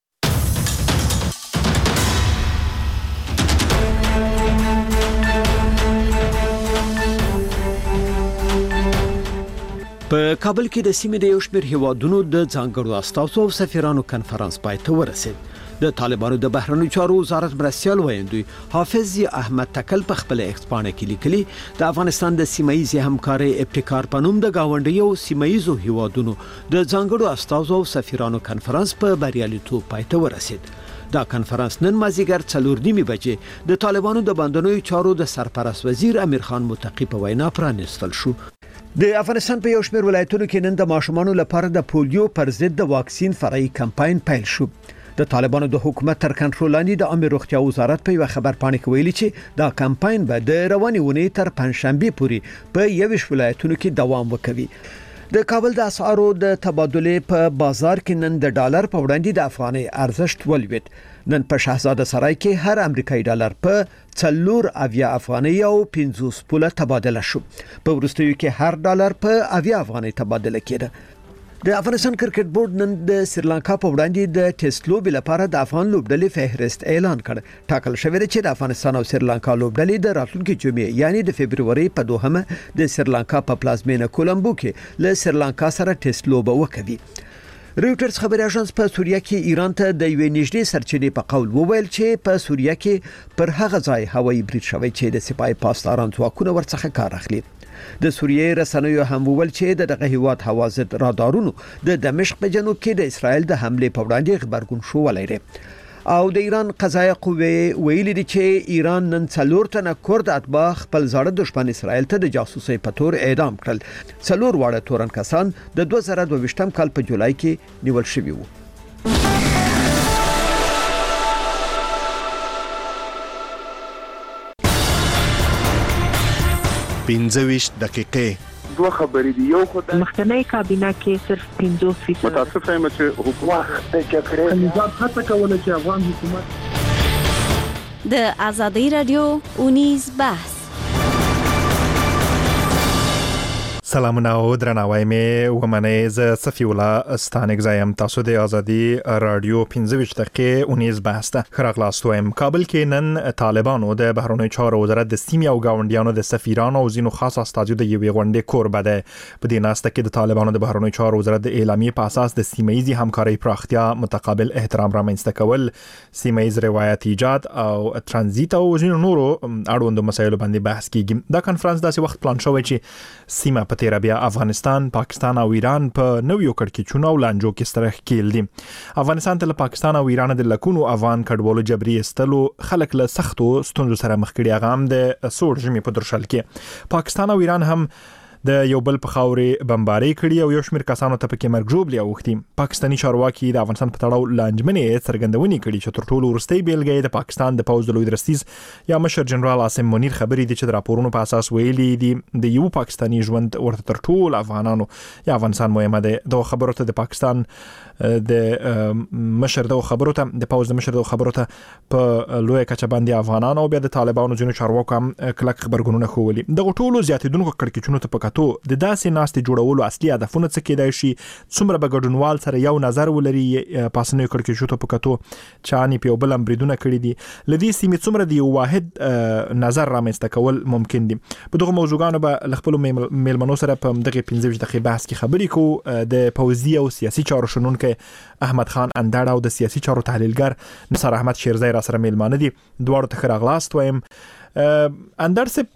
Speaker 1: په کابل کې د سیمې د یو شمېر هیوادونو د ځانګړو استازو او سفیرانو کنفرانس پای ته ورسید. د طالبانو د بهرنیو چارو وزارت مرستیال ویاندوی حافظ احمد تکل په خپل ایکس پاڼه کې لیکلي د افغانستان د سیمایي همکارۍ ابتکار په نوم د گاونډیو سیمایي هیوادونو د ځانګړو استازو او سفیرانو کنفرانس په بریالیتوب پای ته ورسید. دا کنفرانس نن مازیګر څلور نیمې بجې د طالبانو د بندنوي چارو د سرپرست وزیر امیر خان متقی په وینا پرانیستل شو. د افغانستان په یو شمېر ولایتونو کې نن د ماشومانو لپاره د پولیو پر ضد د واکسین فرعي کمپاین پیل شو. د طالبانو د حکومت تر کنټرول لاندې د عامه روغتیا وزارت په یو خبر پاڼه کې ویلي چې دا کمپاین به د رواني ونې تر پنځشنبه پورې په یوش ولایتونو کې دوام وکوي. د کابل د اسعارو د تبادلې په بازار کې نن د ډالر په وړاندې د افغاني ارزښت ولوید. نن په شاهزاده سرای کې هر امریکایي ډالر په څلور اویا افغاني او پنځوس پوله تبادله شو. په وروستیو کې هر ډالر په اویا افغاني تبادله کېده. د افغانستان کرکټ بورډ نن د سریلانکا په وړاندې د ټیسټ لوبې لپاره د افغان لوبډلې فهرست اعلان کړ. ټاکل شوی دی چې د افغانستان او سریلانکا لوبډلې د راتلونکي جمعې یعنی د فبرवरी په دوهمه د سریلانکا په پلازمینه کولمبو کې له سریلانکا سره ټیسټ لوبه وکوي. رويټرز خبري اژانس په سوریه کې ایران ته د یوې نږدې سرچینې په قول وویل چې په سوریه کې پر هغه ځای هوایي برید شوی چې د سپای پاسداران ځواکونه ورڅخه کار اخلي. د سوریې رسنیو هم ویل چې دغه هیواد هوا ضد رادارونو د دمشق په جنوب کې د اسرائیل د حمله په وړاندې خبرګون شو ولري. او د ایران قضایه قوه ویلي دي چې ایران نن څلور تنه کورد اتباع خپل زړه دښمن اسرائیل ته د جاسوسۍ په تور اعدام کړل. څلور واړه تورن کسان د دوه زره دوه ویشتم کال په جولای کې نیول شوي وو.
Speaker 13: پنځه دقیقې
Speaker 23: دوه خبرې دي. یو خدای
Speaker 24: مخکنی کابینه کې صرف پنځوس فیصد
Speaker 23: متاسف یم چې حکومت د جګړې نظام هڅه کوله چې افغان حکومت
Speaker 25: د ازادي رادیو اونیز بحث.
Speaker 26: سلامونه او درناوی مې ومنئ. زه صفی الله ستانک زایم. تاسو د ازادي رادیو پنځه دقیقې اونیز بحث ته خراغلاست وایم. کابل کې نن طالبانو د بهرنیو چارو وزارت د سیمې او گاونډیانو د سفیرانو او ځینو خاص استازو د یوې غونډې کوربه ده. په دې ناسته کې د طالبانو د بهرنیو چارو وزارت د اعلامیې په اساس د سیمه‌ایزي همکارۍ پراختیا، متقابل احترام رامنځته کول، سیمه‌ایز روایت ایجاد او ترانزیت او ځینو نورو اړوندو مسایلو باندې بحث کیږي. دا کنفرانس داسې وخت پلان شوی چې سیمه په تیر بیا افغانستان، پاکستان او ایران په نویو کړکېچونو او لانجو کې ستر ښکیل دي. افغانستان ته له پاکستان او ایران د لکونو افغان کډوالو جبري استلو خلک له سختو ستونزو سره مخ کړي. هغه هم د سوړ ژمي په درشل کې پاکستان او ایران هم د یو بل په خاورې بمباري کړي او یو شمېر کسانو ته پکې مرګ ژوبلې اوښتي. پاکستاني چارواکي د افغانستان په تړاو لانجمنې څرګندونې کړي چې تر ټولو وروستۍ بیلګه د پاکستان د پوځ د لوی درستیز یا مشر جنرال عاصم منیر خبرې دي چې د راپورونو په اساس ویلي دي د یو پاکستاني ژوند ورته تر ټولو افغانانو یا افغانستان مهمه ده. د خبرو ته د پاکستان د مشر د خبرو ته د پوځ د مشر د خبرو ته په لوی کچه باندې افغانانو او بیا د طالبانو ځینو چارواکو هم کلک خبرګونونه خولي. د ټولو زیاتېدونکو کړکېچونو ته پکاتو د داسې ناستې جوړولو اصلي هدفونه څه کېدای شي، څومره به ګډونوال سره یو نظر ولري پاسنیو کړکېچو ته پکاتو چاني په بل امبریدونه کړی دي. لدې سیمې څومره د یو واحد نظر رامنځته کول ممکن دي. په دغه موضوعګانو به خپل میلمنو سره په دغه پنځه دقیقې بحث کې خبرې کوو. د پوځي او سیاسي چارو شنونکو احمد خان اندړ او د سیاسي چارو تحلیلګر نصر احمد شیرزی را سره میلمانه دي. دواړو ته ښه راغلاست وایم. اندړ صاحب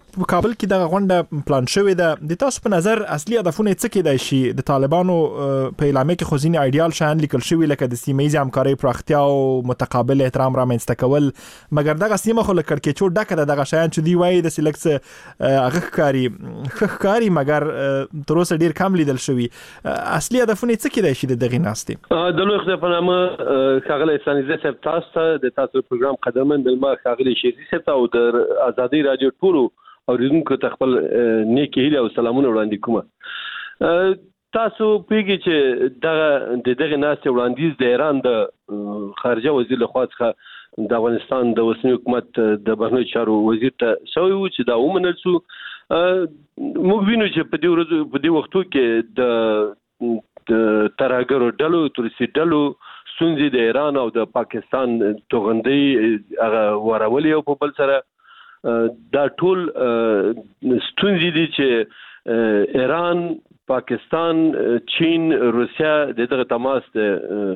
Speaker 26: په کابل کې د غونډه پلان شوې ده د تاسو په نظر اصلي هدفونه څه کېدای شي د طالبانو په اعلامیه کې خو ځینې ایډیال شان لیکل شوي لکه د سیمه ییزې همکارۍ پراختیا او متقابل احترام رامنځته کول مګر دغه سیمه خو له کړکېچو ډکه ده دغه شیان چې دوی وایي داسې لږ څه هغه ښکاري ښه ښکاري مګر تر اوسه ډېر کم لیدل شوي اصلي هدفونه څه کېدای شي د دغې ناستې
Speaker 4: د لوی خدای په نامه ښاغلی ثانیزه صاحب تاسو ته د تاسو پروګرام قدرمن مېلمه ښاغلي شیخي صاحب ته او د ازادي راډیو ټولو اوریدونکو ته خپل نیکې هیلې او سلامونه وړاندې کوم. تاسو پوهیږئ چې دغه د دغه ناستې وړاندیز د ایران د خارجه وزیر لخوا څخه د افغانستان د اوسني حکومت د بهرنیو چارو وزیر ته شوی و چې دا ومنل شو. موږ وینو چې په دې ورځو په دې وختو کې د د ترهګرو ډلو تروریستي ډلو ستونزې د ایران او د پاکستان توغندۍ هغه ورولې او په بل سره دا ټول ستونزې دي چې ایران، پاکستان، چین، روسیا د دغه تماس د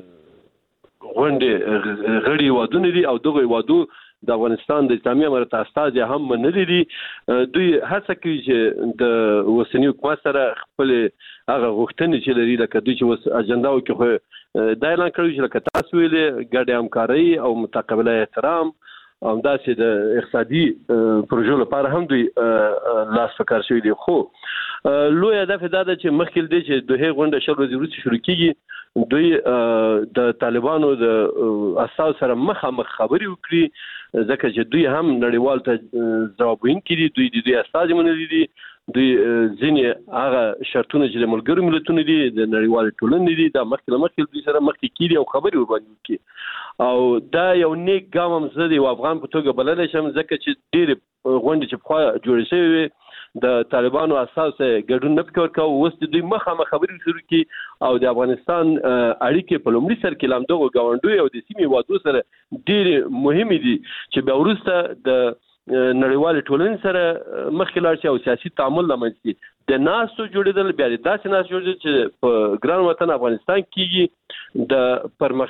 Speaker 4: غونډې غړي هیوادونه دي او دغه هیوادو د افغانستان د اسلامي امارت استازي هم منلي دي. دوی هڅه کوي چې د اوسني حکومت سره خپل هغه غوښتنې چې لري لکه دوی چې اوس اجنډاو کې خو دا اعلان کړی چې لکه تاسو ویلې ګډه همکارۍ او متقابل احترام او داسې د اقتصادي پروژو لپاره هم دوی لاس په کار شوي دي. خو لوی هدف دا ده چې مخکې دی چې دوی غونډه شل ورځې وروسته شروع کیږي دوی د طالبانو د اساس سره مخامخ خبرې وکړي ځکه چې دوی هم نړیوال ته ځواب ویونکي دي. دوی د دوی استازي منلي دي. دوی ځینې هغه شرطونه چې د ملګرو ملتونو دي د نړیوالې ټولنې دي دا مخکې له مخکې دوی سره مخکې کیږي او خبرې ورباندې وکړي او دا یو نیک ګام هم زه د یو افغان په توګه بللی شم ځکه چې ډېرې غونډې چې پخوا جوړې شوې وې د طالبانو اساس ګډون نه پکې ورکاوه اوس د دوی مخامخ خبرې شروع کړي او د افغانستان اړیکې په لومړي سر کې له همدغو ګاونډیو او د سیمې هېوادو سره ډېرې مهمې دي چې بیا وروسته د نړیوالې ټولنې سره مخکې لاړ شي او سیاسي تعامل رامنځته شي. د ناستو جوړېدل بیا د داسې ناستو جوړېدل چې په ګران وطن افغانستان کېږي د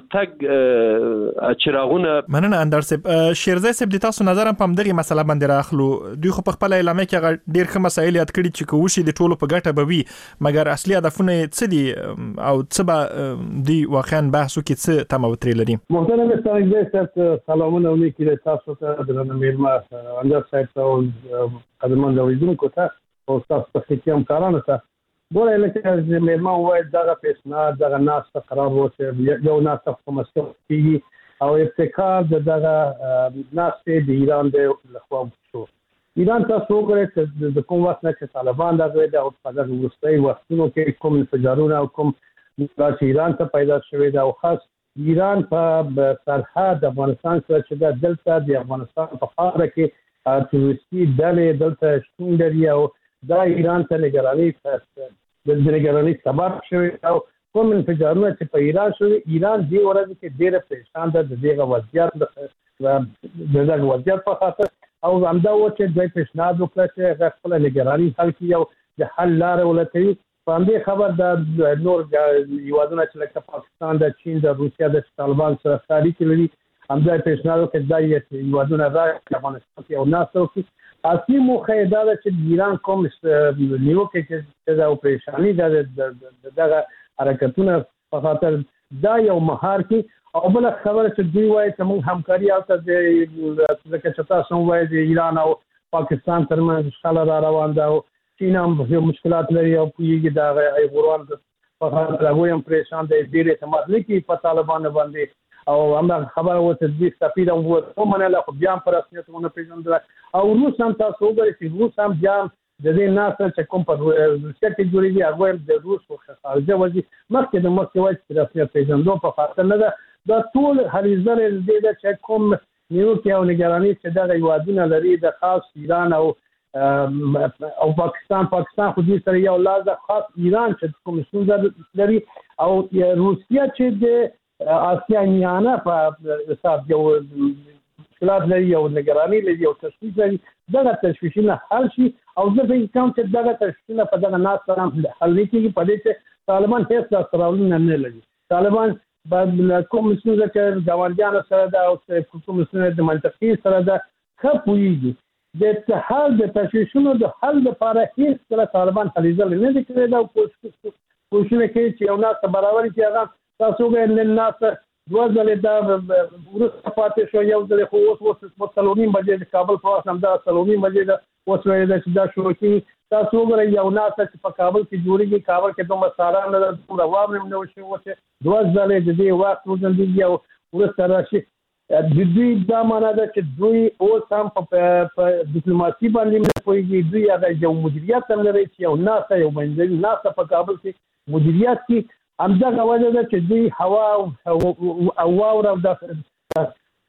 Speaker 4: پرمختګ چراغونه.
Speaker 26: مننه اندر صاحب. شیرزی صاحب د تاسو نظر هم په همدغې مسله باندې راخلو. دوی خو په خپله اعلامیه کې هغه ډېر ښه مسایل یاد کړي چې که وشي د ټولو په ګټه به وي مګر اصلي هدفونه یې څه دي او څه به دوی واقعا بحث وکړي څه تمه ورترې لري؟
Speaker 23: محترم ثانیزه صاحب سلامونه ولیکي تاسو ته درنه مېلمه اندر صاحب ته او قدرمن اوریدونکو ته او تاسو ته خدمت هم کارانه ته ګوره لکه چې مېلمه وویل دغه پیشنهاد دغه ناسته قرار وشي یو ناسته په مسکو کېږي او ابتکار د دغه ناستې د ایران د لخوا شو. ایران تاسو وګورئ چې د کوم وخت نه چې طالبان دغه د او په دغه وروستي وختونو کې کوم انفجارونه او کوم چې ایران ته پیدا شوي دا او خاص ایران په سرحد افغانستان سره چې د دلته د افغانستان په خاوره کې تروریستي ډلې دلته شتون لري او دا ایران ته نگرانی د نگرانی سبب شوی او کوم انفجارونه چې په ایران شوی ایران دی ورځ کې ډېر پریشان ده د دغه وضعیت د دغه وضعیت په خاطر او همدا و چې د پیشنهاد وکړ چې خپل نگرانی حل کړي او د حل لار ولټوي. په همدې خبر د نور هیوادونه چې لکه پاکستان د چین د روسیا د طالبان سره اړیکې لري همدا پیشنهاد وکړ دا یې هیوادونه راځي افغانستان کې او ناسو کې اصلي موخه دا ده چې ایران کوم نیوکه چې د اپریشنی د دغه حرکتونه په خاطر دا یو مهار کې او بل خبره چې دوی وایي چې موږ همکاري او د لکه چې تاسو وایي د ایران او پاکستان ترمنځ شخړه را روان ده او چین هم یو مشکلات لري او پوهیږي دا ایغوران په خاطر هغه هم پریشان دي ډېر اعتماد لري په طالبانو باندې او هم خبره وته د سفیر هم وو منله خو بیا په رسمیتونه پیژندل او روس هم تاسو وګورئ چې روس هم بیا د دې ناسه چې کوم په روسیا کې جوړیږي هغه د روس او خارجه وځي مخکې د مخکې وایي چې رسمیت پیژندو په خاطر نه ده دا ټول هریزه دې ده چې کوم نیوکه او نگرانی چې دا هیوادونه لري د خاص ایران او او پاکستان پاکستان خو دې سره یو لاز خاص ایران چې کوم څه لري او روسیا چې د آسیانیانه په حساب یو مشکلات لري او نگرانی لري او تشویش لري دغه تشویشونه حل شي او زه به کوم چې دغه تشویشونه په دغه ناس سره حل نه کیږي په دې چې طالبان هیڅ سراولونه نه لري. طالبان په کوم څه چې ګاونډیانو سره دا او کوم څه د منطقي سره دا خپويږي د اتحاد د تشویشونو د حل لپاره هیڅ کله طالبان هلې ځلې نه دي کړې دا کوشش کوي چې یو ناس برابر چې هغه تاسو به نن ناس دوه ځلې دا ورسته پاتې شو یو ځل خو اوس اوس مسلمانین بجې د کابل په واسطه دا مسلمانین بجې دا اوس وایي چې دا شروع کی تاسو وګورئ یو ناس چې په کابل کې جوړیږي کابل کې دوه سارا نه دوه وامن نه وشي وته دوه ځلې د دې وخت وځندې یو ورسته راشي د دې دا معنا ده چې دوی اوس هم په ډیپلوماسي باندې نه کوي دوی هغه یو مدیریت هم لري چې یو ناس یو باندې ناس په کابل کې مدیریت کې همدغه وجه ده چې دوی هوا او واور او د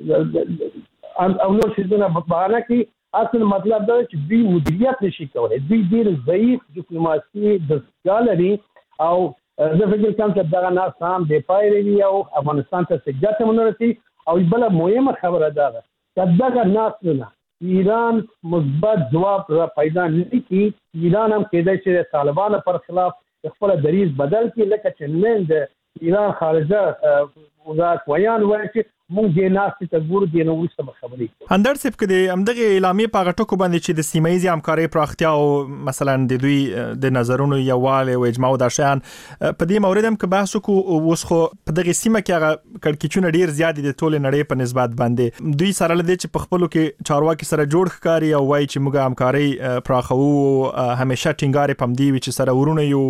Speaker 23: او نور شیزونه بهانه کې اصل مطلب دا چې دوی مدیریت نشي کولای دوی ډیر ضعیف ډیپلوماسي دستګاه لري او زه فکر کوم چې دغه ناس هم د پایلې او افغانستان ته څه ګټه ونرسي او بل مهمه خبره ده چې دغه ناس نه ایران مثبت جواب را پیدا نه کی ایران هم کېدای شي طالبان پر خلاف خپل دریز بدل کی لکه چې نن د ایران خارجه وزارت ویان وایي چې مونږ د ناس ته ګور دی نو وسته خبرې
Speaker 26: اندر سپ کې امدغه اعلامیه په غټو باندې چې د سیمایي همکاري پراختیا او مثلا د دوی د نظرونو یواله او اجماع د شان په دې مورید هم کې بحث کو اوس خو په دغه سیمه کې هغه کړکیچونه ډیر زیات دي د ټول نړۍ په نسبت باندې دوی سره لدی چې په خپلو کې چارواکي سره جوړ ښکاری او وایي چې موږ همکاري پراخو همیشه ټینګاري پم دی چې سره ورونه یو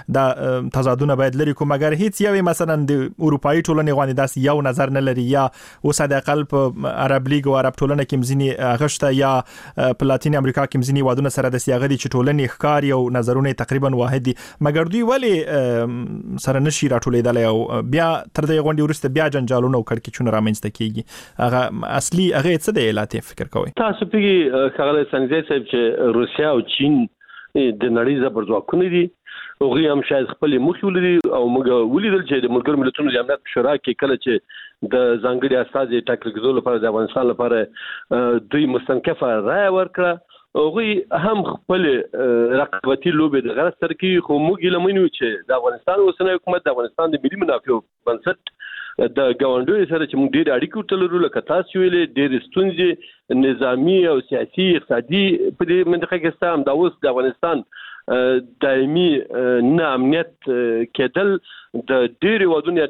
Speaker 26: د تضادونه باید لري کوم مګر هیڅ یو مثلا د اروپאי ټولنې غوښنه داس یو نظر نه لري اوس د اقل په عرب لیگ او عرب ټولنه کې مزنی غشته یا په لاتین امریکا کې مزنی وادونه سره د سیاغدي چې ټولنې ښکاری او نظرونه تقریبا واحد دي مګر دوی ولی سره نشي راټولېدل او بیا تر دې غونډې ورسته بیا جنجالونه او کړکیچونه رامنځته کیږي هغه اصلي هغه څه دی علت فکر کوي
Speaker 4: تاسو پیږي خغل سنځي صاحب چې روسیا او چین د نړۍ زبر ځواکونه دي او غي هم شاید خپل مخ ولري او موږ ولیدل چې د ملګرو ملتونو د امنیت شورا کې کله چې د ځانګړي استازي ټاکل کېدو لپاره د افغانستان لپاره دوی مستنکفه رائے ورکړه او غي هم خپل رقابتي لوبې د غرض سره کې خو موږ لمنو چې د افغانستان اوسنۍ حکومت د افغانستان د ملي منافعو بنسټ د ګاونډیو سره چې موږ ډېر اړیکې تللو لکه تاسو ویلې ډېر ستونزې نظامی او سیاسي اقتصادي په دې منطقه کې ستاسو د اوس د افغانستان دایمي نه امنیت کېدل د ډېری ودونه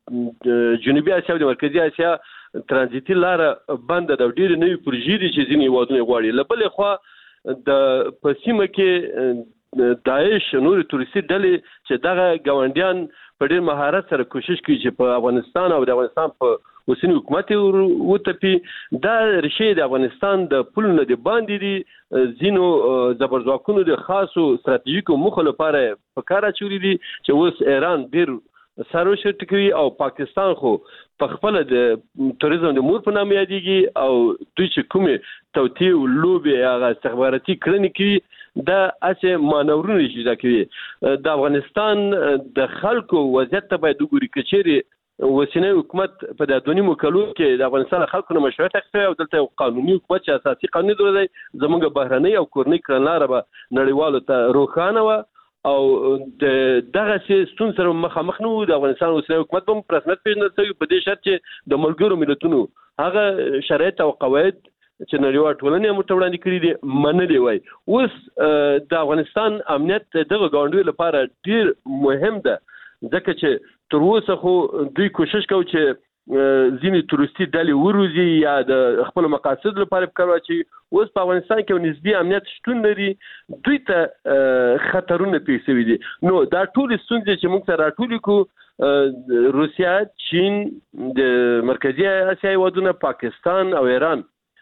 Speaker 4: د جنوبي اسیا او د مرکزی اسیا ترانزیتي لار بند د ډېری نوې پروژې دي چې ځینې ودونه غواړي لبل خو د پسیمه کې داعش نور تورسي ډلې چې دغه ګاونډیان په ډېر مهارت سره کوشش کوي چې په افغانستان او د افغانستان په اوسنی حکومت وتپی دا رشي د افغانستان د پولونو د باندې دي زینو زبرځواکونو د خاصو ستراتیژیکو مخه لپاره په کار اچولي دي چې اوس ایران ډیر سروش ټکوي او پاکستان خو په خپل د توریزم د مور په نامه یادېږي او دوی چې کومه توتی او لوبي هغه استخباراتي کړنې کوي دا اڅه مانورونه اجازه کوي د افغانستان د خلکو وضعیت ته باید وګوري کچېری وسینه حکومت په د دونی مکلو کې د افغانستان خلکو نه مشروعیت اخیسته او دلته قانوني حکومت چې اساسي قانوني درځي زموږ بهرنۍ او کورنۍ کړنلاره به نړیوالو ته روښانه و او دغه ستون سره مخامخ نو د افغانستان وسینه حکومت هم رسمیت پیژندل شوی په دې شرط چې د ملګرو ملتونو هغه شرایط او قواعد چې نړیوال ټولنې هم وړاندې کړي دي منلي وای اوس د افغانستان امنیت دغه ګاونډیو لپاره ډیر مهم ده ځکه چې تر اوسه خو دوی کوشش کوي چې ځینې تورستي ډلې وروزي یا د خپل مقاصد لپاره کار کوي اوس په افغانستان کې نسبی امنیت شتون لري دوی ته خطرونه پیښ شوي دي نو دا ټول ستونزې چې موږ سره راټول کو روسیا چین د مرکزی اسیا هیوادونه پاکستان او ایران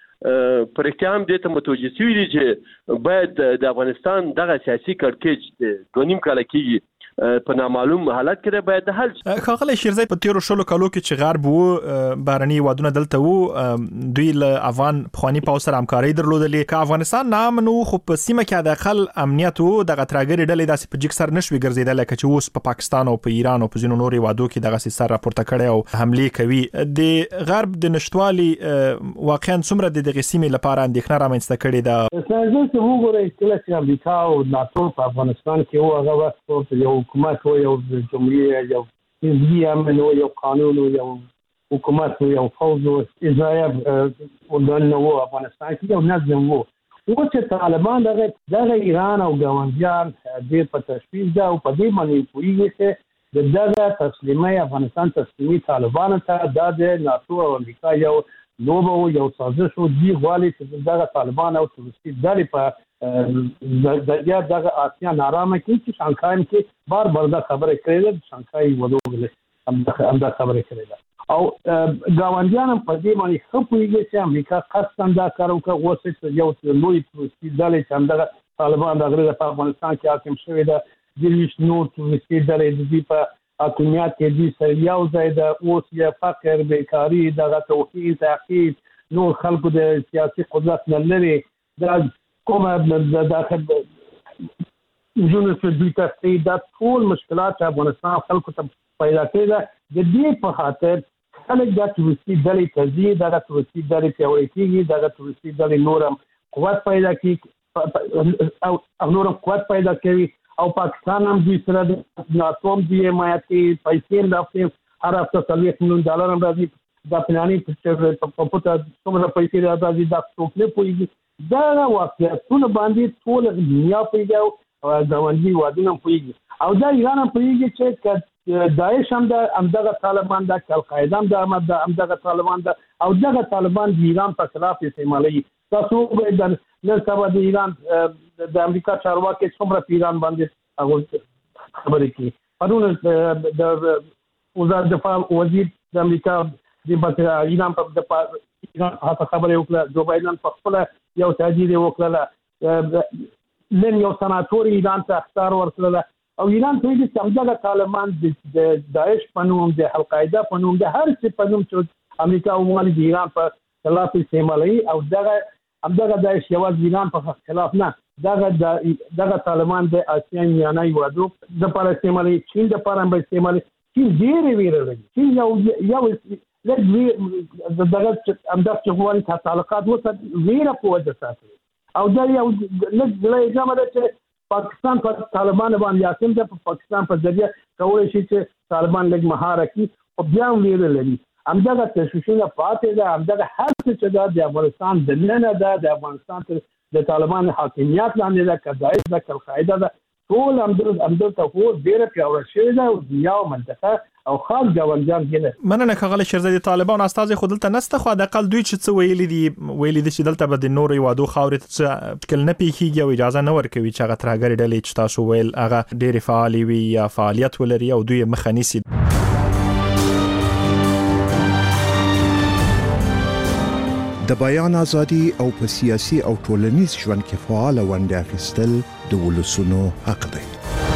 Speaker 4: پر احتیام دې ته متوجه شوي دي چې باید د افغانستان دغه سیاسي کړکېچ د نیم کال کېږي په نامعلوم حالت کې باید حل شي
Speaker 26: خاغلی شیرزای په تیرو شلو کالو کې چې غرب وو بهرني وادونه دلته وو دوی له افغان پخوانی پاو سره همکاري درلودلې که افغانستان نام نو خو په سیمه کې د خل امنیت وو د غتراګری ډلې داسې په جګ سر نشوي ګرځیدل لکه چې اوس په پاکستان او په ایران او په ځینو نورو وادو کې دغه سر راپورته کړي او حمله کوي د غرب د نشټوالي واقعا څومره د دغه سیمې لپاره اندېښنه رامنځته کړې ده
Speaker 23: څنګه چې وګورئ چې امریکا او ناتو په افغانستان کې وو هغه وخت یو حکومت و یو جمهوریت یو حزبی امن و یو قانون و یو حکومت و یو فوز و اجرایه ودان و افغانستان کې یو نظم و اوس چې طالبان دغه دغه ایران او ګاونډیان دې په تشویش ده او په دې باندې پوهیږي چې د دغه تسلیمي افغانستان تسلیمي طالبان ته د ناتو او امریکا یو لوبه او یو سازش او دی غواړي چې دغه طالبان او تروریستي ډلې په دغه دغه آسیا نارامه کې چې شانګهای کې بار بار دا خبره کړې ده شانګهای ودوغله هم دا خبره کړې ده او ګاونډیان په دې باندې خپويږي چې امریکا قصداً دا کار وکړي او چې یو لوی تروریستي ډلې چې همدغه طالبان د غره په افغانستان کې حاکم شوی ده د ویش نو تروریستي ډلې د دې په حکومت کې د سریاو ځای د اوس یې فقر بیکاری دغه توهین تعقیب نو خلکو د سیاسي قدرت نه لري دا کومه د داخل جنو په دې تاسو د ټول مشکلات افغانستان خلکو ته پیدا کړي د دې په خاطر خلک د تروریستي ډلې تزيد د تروریستي ډلې پیاوړي کیږي د تروریستي ډلې نورم قوت پیدا کوي او نورم قوت پیدا کوي او پاکستان هم دې سره د ناتوم دی مایتي پیسې راځي هر هفته څلوېښت میلیون ډالر هم راځي د پلاني په پټه څومره پیسې راځي دا څوک نه پوهیږي دا واقعیتونه باندې ټول دنیا پیدا او ګاونډي وادونه پوهیږي او دا ایران هم پوهیږي چې داعش هم د امدغه طالبان د القاعده هم د امدغه طالبان د او دغه طالبان د ایران په خلاف استعمالي تاسو د نن سبا د ایران د امریکا چارواکي څومره پیران باندې هغه خبرې کوي پرون د وزارت دفاع وزیر د امریکا د بچا ایران په د ایران هغه خبرې وکړه جو بایدن په خپل یو تاجیر وکړه لن یو سناتور ایران ته اختیار ورکړل او ایران ته د سمجاګه طالبان د داعش پنوم د القاعده پنوم د هر څه پنوم چې امریکا او مال د ایران په خلاف استعمالي او دغه همدغه داعش یو ایران په خلاف نه دغه دغه طالبان د آسیا میانای وادو د پر استعمالي چین د پر هم استعمالي چین ډېر ویره لري چین یو یو لږ دغه همدغه چغوالي تعلقات وته ویره په وجه ساتي او دا یو لږ لږ جامه ده چې پاکستان په طالبان باندې یاسم د پاکستان په ذریعہ کولای شي چې طالبان لږ مهاره کړي او بیا ویل لري همدغه تشویشونه پاتې ده همدغه هر څه چې د افغانستان د نن ده د افغانستان د طالبان حاکمیت لاندې ده کداعش د القاعده ده ټول همدغه همدغه ټول ډېر پیاوړی شوی ده او دنیا او منطقه او خاص ګاونډیان کې
Speaker 26: مننه کغله شرزادي طالبان استاد خو دلته نسته خو د اقل دوی چې څه ویلي دي ویلي دي چې دلته به د نورې وادو خاورې څه کل نه پیخیږي او اجازه نه ورکوي چې هغه ترهګر ډلې چې تاسو ویل هغه ډېر فعال وي یا فعالیت ولري او دوی مخه نیسي
Speaker 5: د بیان ازادي او په سیاسي او ټولنیز ژوند کې فعال ونډه اخیستل د ولسونو حق دی.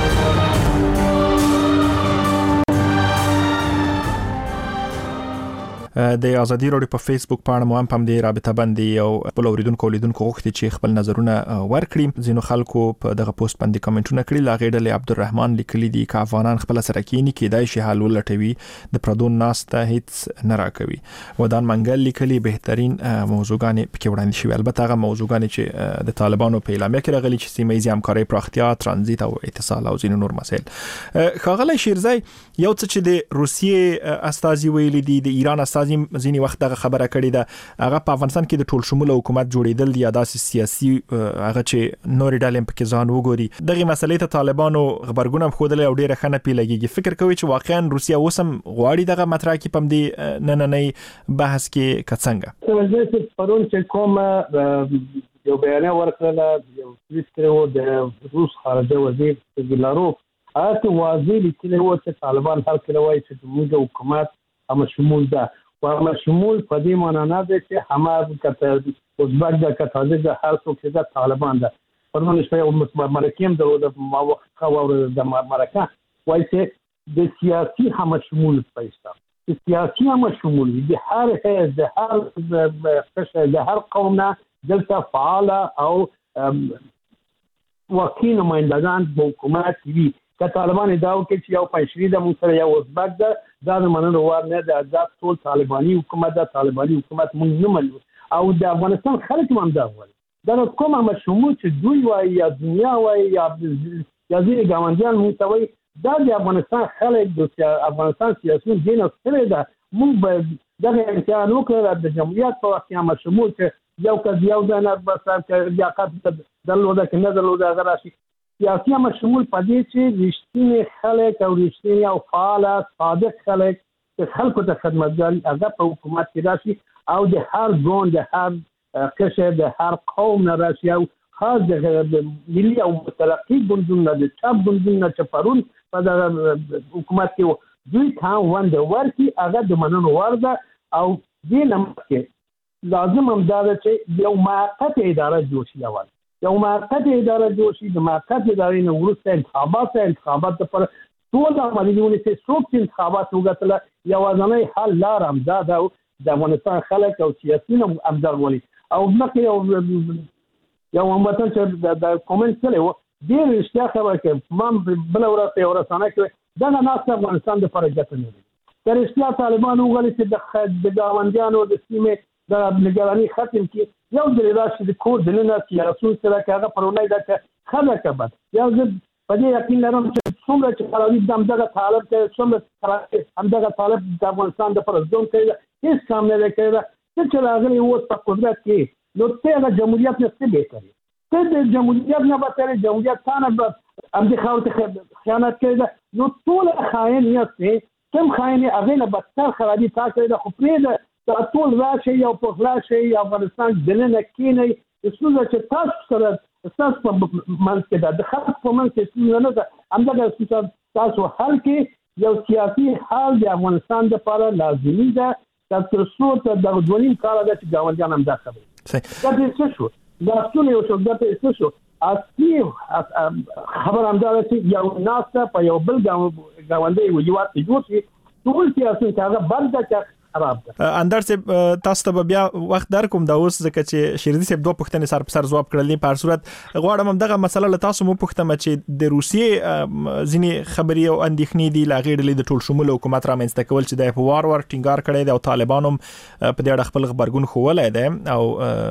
Speaker 26: د ازادي راډیو په فیسبوک باندې مو هم پم دی رابطه باندې او خپل اوریدونکو اولیدونکو غوښتي چې خپل نظرونه ورکړي زینو خلکو په دغه پوسټ باندې کمنټونه کړي لاغې ډلې عبدالرحمن لیکلي دي چې افغانان خپل سره کینی کېدای شي حل ولټوي د پردون ناس ته هیڅ نه راکوي ودان منګل لیکلي بهترین موضوعګان پکې وړاندې شوی البته هغه موضوعګان چې د طالبانو په اعلامیه کې راغلي چې سیمه ییزه همکاري پراختیا ترانزیت او اتصال او زینو نور مسایل خاغله شیرزای یو څه چې د روسیې استازي ویلي دي د ایران استازي ځینی وخت دغه خبره کړې ده هغه په افغانستان کې د ټول شموله حکومت جوړیدل یا داسې سیاسي هغه چې نورې ډلې په کې ځان وګوري دغه مسلې ته طالبانو خبرګون خوده او ډیره خنه پی لګيږي فکر کوي چې واقعا روسیا وسم غواړي دغه مطرح کې پم دی نه نه نه بحث کې کڅنګ
Speaker 23: څه چې پرون چې کوم یو بیان ورکړل یو سپیکر د روس خارجه وزیر ګلاروف هغه واضح لیکلی و چې طالبان هر کله وایي چې موږ حکومت هم شمول ده و هم شمول په دې معنی نه ده چې همه کته ازبک د کتازه د هر څوک چې د طالبان ده پرونه شپه یو مرکیم د موافقه او د مرکه وایي چې د سیاسي هم شمول پیستا د سیاسي هم شمول د هر حزب د هر قشر د هر قوم نه دلته فعال او وکیل نمائندگان د حکومت وی که طالبان ادعا کوي چې یو پنځشري د موږ یو ازبک ده دا نه مننه وار نه ده دا ټول طالباني حکومت ده طالباني حکومت موږ نه منو او د افغانستان خلک هم دا وایي دا نو کومه مشمول چې دوی وایي یا دنیا وایي یا یا ځینې ګاونډیان موږ ته وایي دا د افغانستان خلک د افغانستان سیاسي دین سره ده موږ به دغه امتحان وکړو د جمهوریت په وخت کې مشمول چې یو کس یو ځای نه بس لیاقت درلوده که نه درلوده هغه راشي. سیاسي مشمول په دې چې رښتینی خلک او رښتینی او فعال صادق خلک چې خلکو ته خدمتګاري هغه په حکومت کې راشي او د هر ګوند د هر قشر د هر قوم نه راشي او خاص د ملي او متلقي ګوندونو د چاپ ګوندونو چې پرون په حکومت کې دوی ته ونده ورکي هغه د مننو وړ ده او دې نه مخکې لازم هم دا ده چې یو موقت اداره جوړ شي. اول یو موقت اداره جوړ شي، د موقت ادارې نه وروسته انتخابات انتخابات لپاره ټول عملیونه چې څوک چې انتخابات وګټله یوازینی حل لار همدا ده د افغانستان خلک او سیاسیون همدا ولي. او مخکې یو یو هموطن چې د کومنټ کړی و ډېر رښتیا خبره کوي، ما بله ورځ یو رسنۍ کې دغه ناسته افغانستان دپاره ګټه نه لري. که رښتیا طالبان وغواړي چې د ګاونډیانو د سیمې د نگراني ختم کړي، یو ځل راشي د کور دننه سیاسون سره که هغه پرونی ده چې ښه ده که بد. یو زه په دې یقین لرم چې څومره چې خراوي د همدغه طالب کوي، څومره همدغه طالب د افغانستان دپاره ژوند کوي، هېڅ کام نه دی کړی ده. ته چې راغلی اوس په قدرت کې نو ته هغه جمهوریت نه څه بهتري، ته د جمهوریت نه بدترې، جمهوریت تا نه به همدې خاورې ته خیانت کړی ده. نو ټول خاین یاستې، کوم خاین یې هغې نه بدتر خرابي تا کړې ده. خو پرېږده دا ټول راشي او په غلا شي افغانستان دننه کېنئ. ستونزه چې تاسو سره ستاسو په منځ کې ده، د خلکو په منځ کې ستونزه نه ده. همدغه ستونزه تاسو حل کې یو سیاسي حل د افغانستان دپاره لازمي ده. دا تر څو ته دغه دوه نیم کاله ده چې ګاونډیان همدا خبرې ګټې څه شو، لاسونه یو شو، ګټې څه شو. اصلي خبره همدا ده چې یو ناسته په یو بل ګاونډی هېواد کې جوړ شي، ټول سیاسي چې هغه بند ده چې
Speaker 26: اندر صاحب تاسو ته بیا وخت در کوم دا اوس ځکه چې شیردي صاحب دوه پوښتنې سر په سر جواب کړلې. په هر صورت غواړم دغه مسله له تاسو مو پوښتم چې د روسیې ځینې خبري او اندېښنې دي لا غیر د ټول شمول حکومت را منځته کول چې د په وار وار ټینګار کړی دی او طالبانو په دې اړه خپل خبرګون خوولای دی او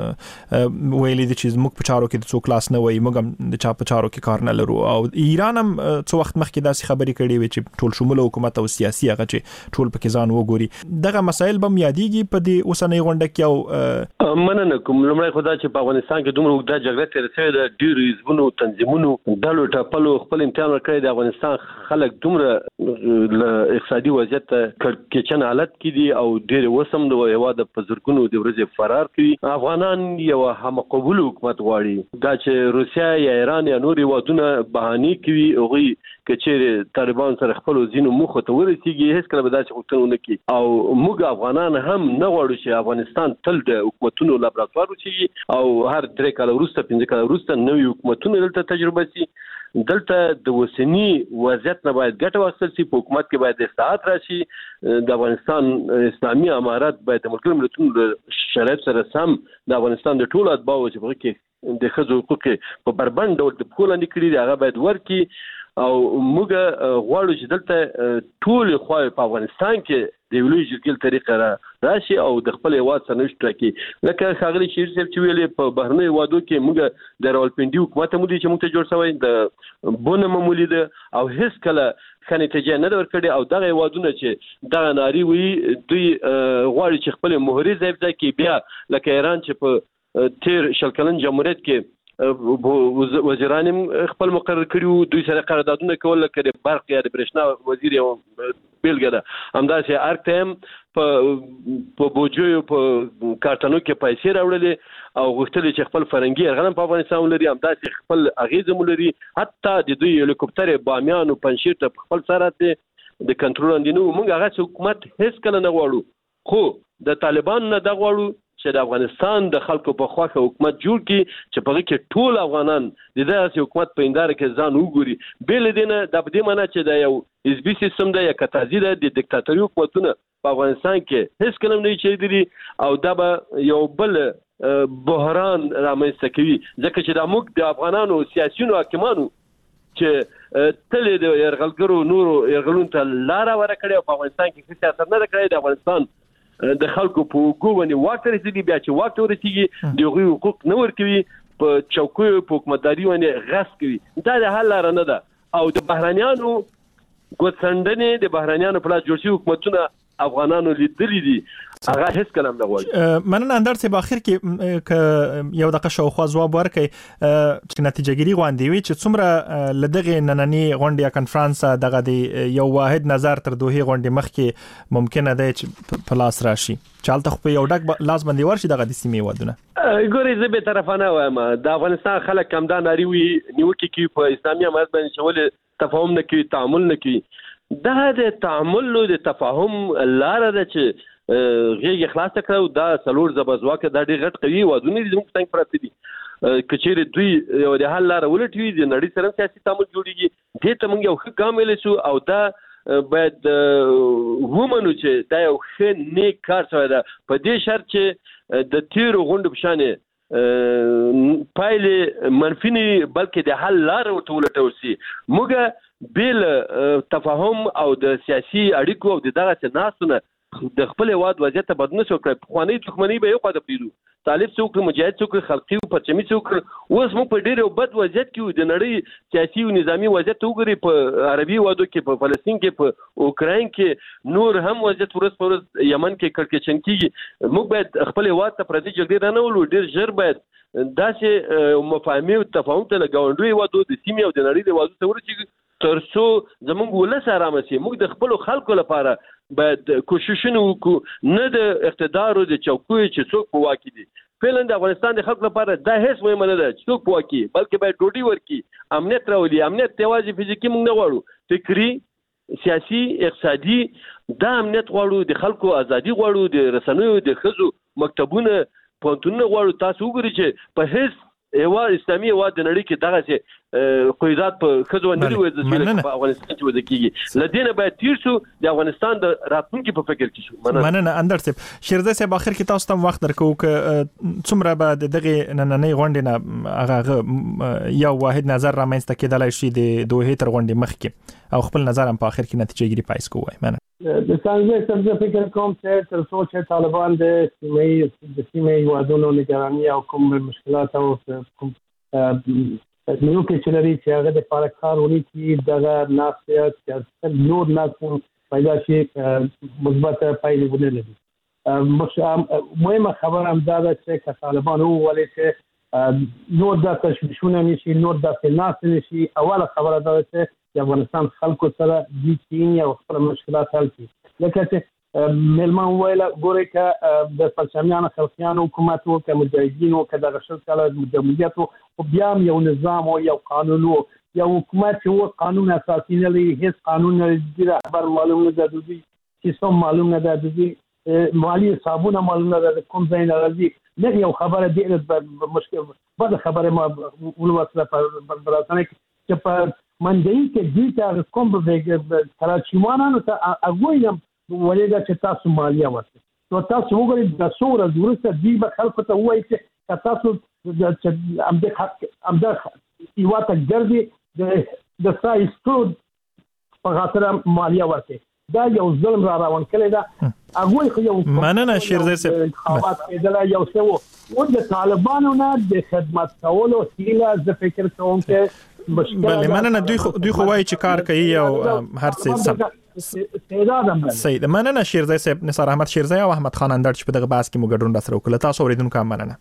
Speaker 26: ویلي دي چې موږ په چارو کې د څو کلاس نه وای، موږ هم د چا په چارو کې کار نه لرو. او ایران هم څو وخت مخکې داسې خبرې کړې وي چې ټول شمول حکومت او سیاسي هغه چې ټول پکې ځان وګوري. دغه مسایل به یادېږي په دې اوسنۍ غونډه کې او
Speaker 4: مننه کوم. لومړی خو دا چې په افغانستان کې دومره اوږده جګړه تېره شوې ده، ډېرو حزبونو، تنظیمونو، ډلو ټپلو خپل امتحان ورکړی د افغانستان خلک دومره له اقتصادي وضعیت کېچن حالت کې دي او ډېر اوس هم د هېواد په زرګونو د ورځې فرار کوي. افغانان یو همقبول حکومت غواړي. دا چې روسیه یا ایران یا نور هېوادونه بهانې کوي، هغوی که چیرې طالبان سره خپلو ځینو موخو ته ورسېږي هېڅ کله به داسې غوښتنه ونه کړي. او موږ افغانان هم نه غواړو چې افغانستان تل د حکومتونو لابراتوار وشي او هر درې کاله وروسته پنځه کاله وروسته نوي حکومتونه دلته تجربه شي. دلته د وسنی وضعیت نه باید ګټه واخیستل شي، په حکومت کې باید اصلاحات راشي. د افغانستان اسلامي امارات باید د ملګرو ملتونو شرایط سره سم د افغانستان د ټولو اتباعو چې په کې د ښځو حقوق په بربند ډول د پښو لاندې کړي دي هغه باید ورکړي. او موږ غواړو چې دلته ټول خواوې په افغانستان کې د یو لوی جرګې طریقه را راشي او د خپل هېواد سرنوشت ټاکي. لکه ښاغلي شهید صاحب چې ویلې په بهرنیو هېوادو کې موږ د راولپنډي حکومت هم ولید چې موږ ته جوړ شوی، د بون هم ولیده او هېڅ کله ښه نتیجه نه ده ورکړې. او دغه هېوادونه چې دغه نارې وایي دوی غواړي چې خپل مهرې ځای ځای کې بیا لکه ایران چې په تیر شل کلن جمهوریت کې وزیران خپل مقرر کړي، دوی سره قراردادونه کول، لکه د برق یا د برېښنا وزیر یو بیلګه ده. همداسې ارګ ته هم په بوجیو په کارتنو کې پیسې راوړلې او غوښتل چې خپل فرنګي یرغل په افغانستان ولري، همداسې خپل اغیزه ولري. حتی د دوی هلیکوپټر بامیان او پنجشیر ته خپل سره د کنټرول لاندې نو. موږ هغه حکومت هیڅ کله نه غواړو، خو د طالبان نه دا غواړو چې د افغانستان د خلکو په خواخه حکومت جوړ کړي چې په هغه کې ټول افغانان د دغه حکومت په هنداره کې ځان وګوري. بل دې نه د دې معنی چې دا یو حزبي سیستم دی یا کتازي ده، د دیکتاتوري حکومتونه په افغانستان کې هیڅ کله نه چلیدلي او دا به یو بل بحران رامنځته کوي. ځکه چې دا موږ د افغانانو سیاسيونو حاکمانو چې تل د يرغلګرو نورو يرغلون ته لار ورکړي او په افغانستان کې سیاست نه کړی. د افغانستان د خلکو په ګوونی واک رسیدي، بیا چې واک ورسیږي د هغوی حقوق نه ورکوي، په چوکیو په حکومتداري باندې غصب کوي. دا د حل لاره نه ده. او د بهرنیانو ګوتڅنډنې، د بهرنیانو په لاس جوړ شوي حکومتونه افغانانو لیدلې دي هغه هیڅ کلام نه غواړي.
Speaker 26: مننه اندر سه په اخر کې ک یو دغه شاوخوا ځواب ورکړي چې نتیجه ګیری غونډې وي چې څومره لدغه نننی غونډه یا کانفرنس دغه دی یو واحد نظر تر دوه غونډې مخکې ممکنه ده چې پلاس راشي چالت خو یو ډک لاس باندې ورشي دغه د سیمې ودونه.
Speaker 4: ګوري زه به طرفانه وایم د افغانستان خلک کم دا ناری وي نیوکه کوي په اسلامي امارت باندې چې ول تفاهم نه کوي تعامل نه کوي. دا د تعامل او د تفاهم لار ده چې غیږ خلاص کړو دا څلور زبزواکه دا ډېر غټ قوي ودونه دي موږ څنګه پراته دي کچېره دوی یو د حل لار ولټوي د نړۍ سره سیاسي تعامل جوړیږي دې ته موږ یو ښه ګام ویل شو او دا باید ومنو چې دا یو ښه نیک کار شوی ده په دې شرط چې د تیرو غونډو په شانې پایلې منفي نه بلکې د حل لار ورته ولټول شي. موږ بل تفاهم او د سیاسي اړیکو او د دغه ناسونه د خپل هواد وضعیت ته بدنه شو کړ. خواني دښمنی به یو خاطر پیلو طالب څوک مجاهد څوک خلقي او پرچمي څوک اوس موږ په ډیره بد وضعیت کې د نړۍ سیاسي او نظامی وضعیت وګوري په عربي وادو کې په فلسطین کې په اوکراین کې نور هم وضعیت ورس پر یمن کې کړکېچن کیږي. موږ باید خپل هواد ته پردي جګړه نه ولو ډیر ژر باید داسې مفاهمه او تفاهم ته لګاونډوي وادو د سیمې او د نړۍ د وادو ته ورچې ترڅو زموږ ولس آرام شي. موږ د خپل خلکو لپاره باید کوششونه وکړو نه د اقتدار او د چوکۍ چې څوک په واکې دي. فعلا د افغانستان د خلکو لپاره دا هیڅ مهم نه ده چې څوک په واکې بلکې باید ډوډۍ ورکړي امنیت راولي. امنیت یوازې فزیکي موږ نه غواړو فکری سیاسي اقتصادي دا امنیت غواړو د خلکو ازادي غواړو د رسنیو د ښځو مکتبونه پوهنتونونه غواړو. تاسو وګورئ چې په هیڅ یو اسلامي هواد د نړۍ کې دغه چې قیادت په خځو نه لري چې په افغانستان کې وځي کیږي لدینه باید تیر شو د افغانستان د راتلونکي په فکر کې شو.
Speaker 26: مننه اندر صاحب. شیرزه صاحب اخر کې تاسو ته وخت درکو ک څومره به دغه نننې غونډې نه هغه یو واحد نظر را مېنځته کېدلای شي د دوه تر غونډې مخکې او خپل نظر هم په اخر کې نتیجه ګیری پایس کوی. مننه.
Speaker 23: د څنګه څنګه فکر کوم چې تر څو چې طالبان د سیمې د سیمې هیوادونو نگراني او کوم مشکلات او کوم نو کې چې لري چې هغه د پارکارونی کې دغه ناسیات چې نور ناس پیدا شي مثبت پایلې ولري. مهمه خبر هم دا ده چې طالبان وویل چې نور د تشویشونه نشي نور د فناس نشي. اوله خبره ده چې د افغانستان خلکو سره د چین او خپل مشکلات حل کړي. لکه چې ملمان ویل ګوري ک د پرچمیانو خلقیانو حکومت او ک مجاهدینو ک د رشد کله مجاهدیت او بیا یو نظام او یو قانون او یو حکومت چې و قانون اساسي نه لري هیڅ قانون نه لري خبر معلوم نه ده دوی سیستم معلوم نه ده دوی مالی حسابونه معلوم نه ده کوم ځای نه راځي نه یو خبره ډیره مشکل بده خبره ما ولوسله په براسنه چې په منځي کې دي چې کوم به کراچیوانانو ته اګویم ولېدا چې تاسو مالیه ورکړئ. نو تاسو وګورئ د څوره ورسته دی به خلکو ته وایي چې تاسو د امده حق امده ایواته ګرځي د د سایستو په خاطر مالیه ورکړئ. دا یو ظلم را روان کړی دا اګوي خو یو
Speaker 26: مننه شیرزه صاحب
Speaker 23: انتخابات کېدل یو څه و د طالبانو نه د خدمت کولو هیله زه فکر کوم چې
Speaker 26: بله مننه دوی خو دوی خو وایي چې کار کوي او هر څه سم صحیح ده. مننه شیرزه صاحب نثار احمد شیرزه او احمد خان اندر چې په دغه بحث کې مو ګډون را سره وکړه. تاسو اوریدونکو هم مننه.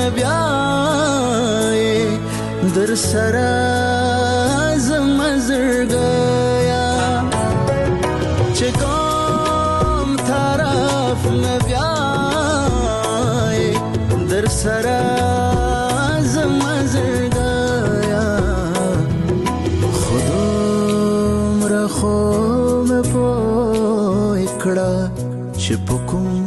Speaker 6: بیا در سره زما زړګیا چې کوم طرف نه بیا در سره زما زړګیا خودم را خو مې پوه کړه چې په کوم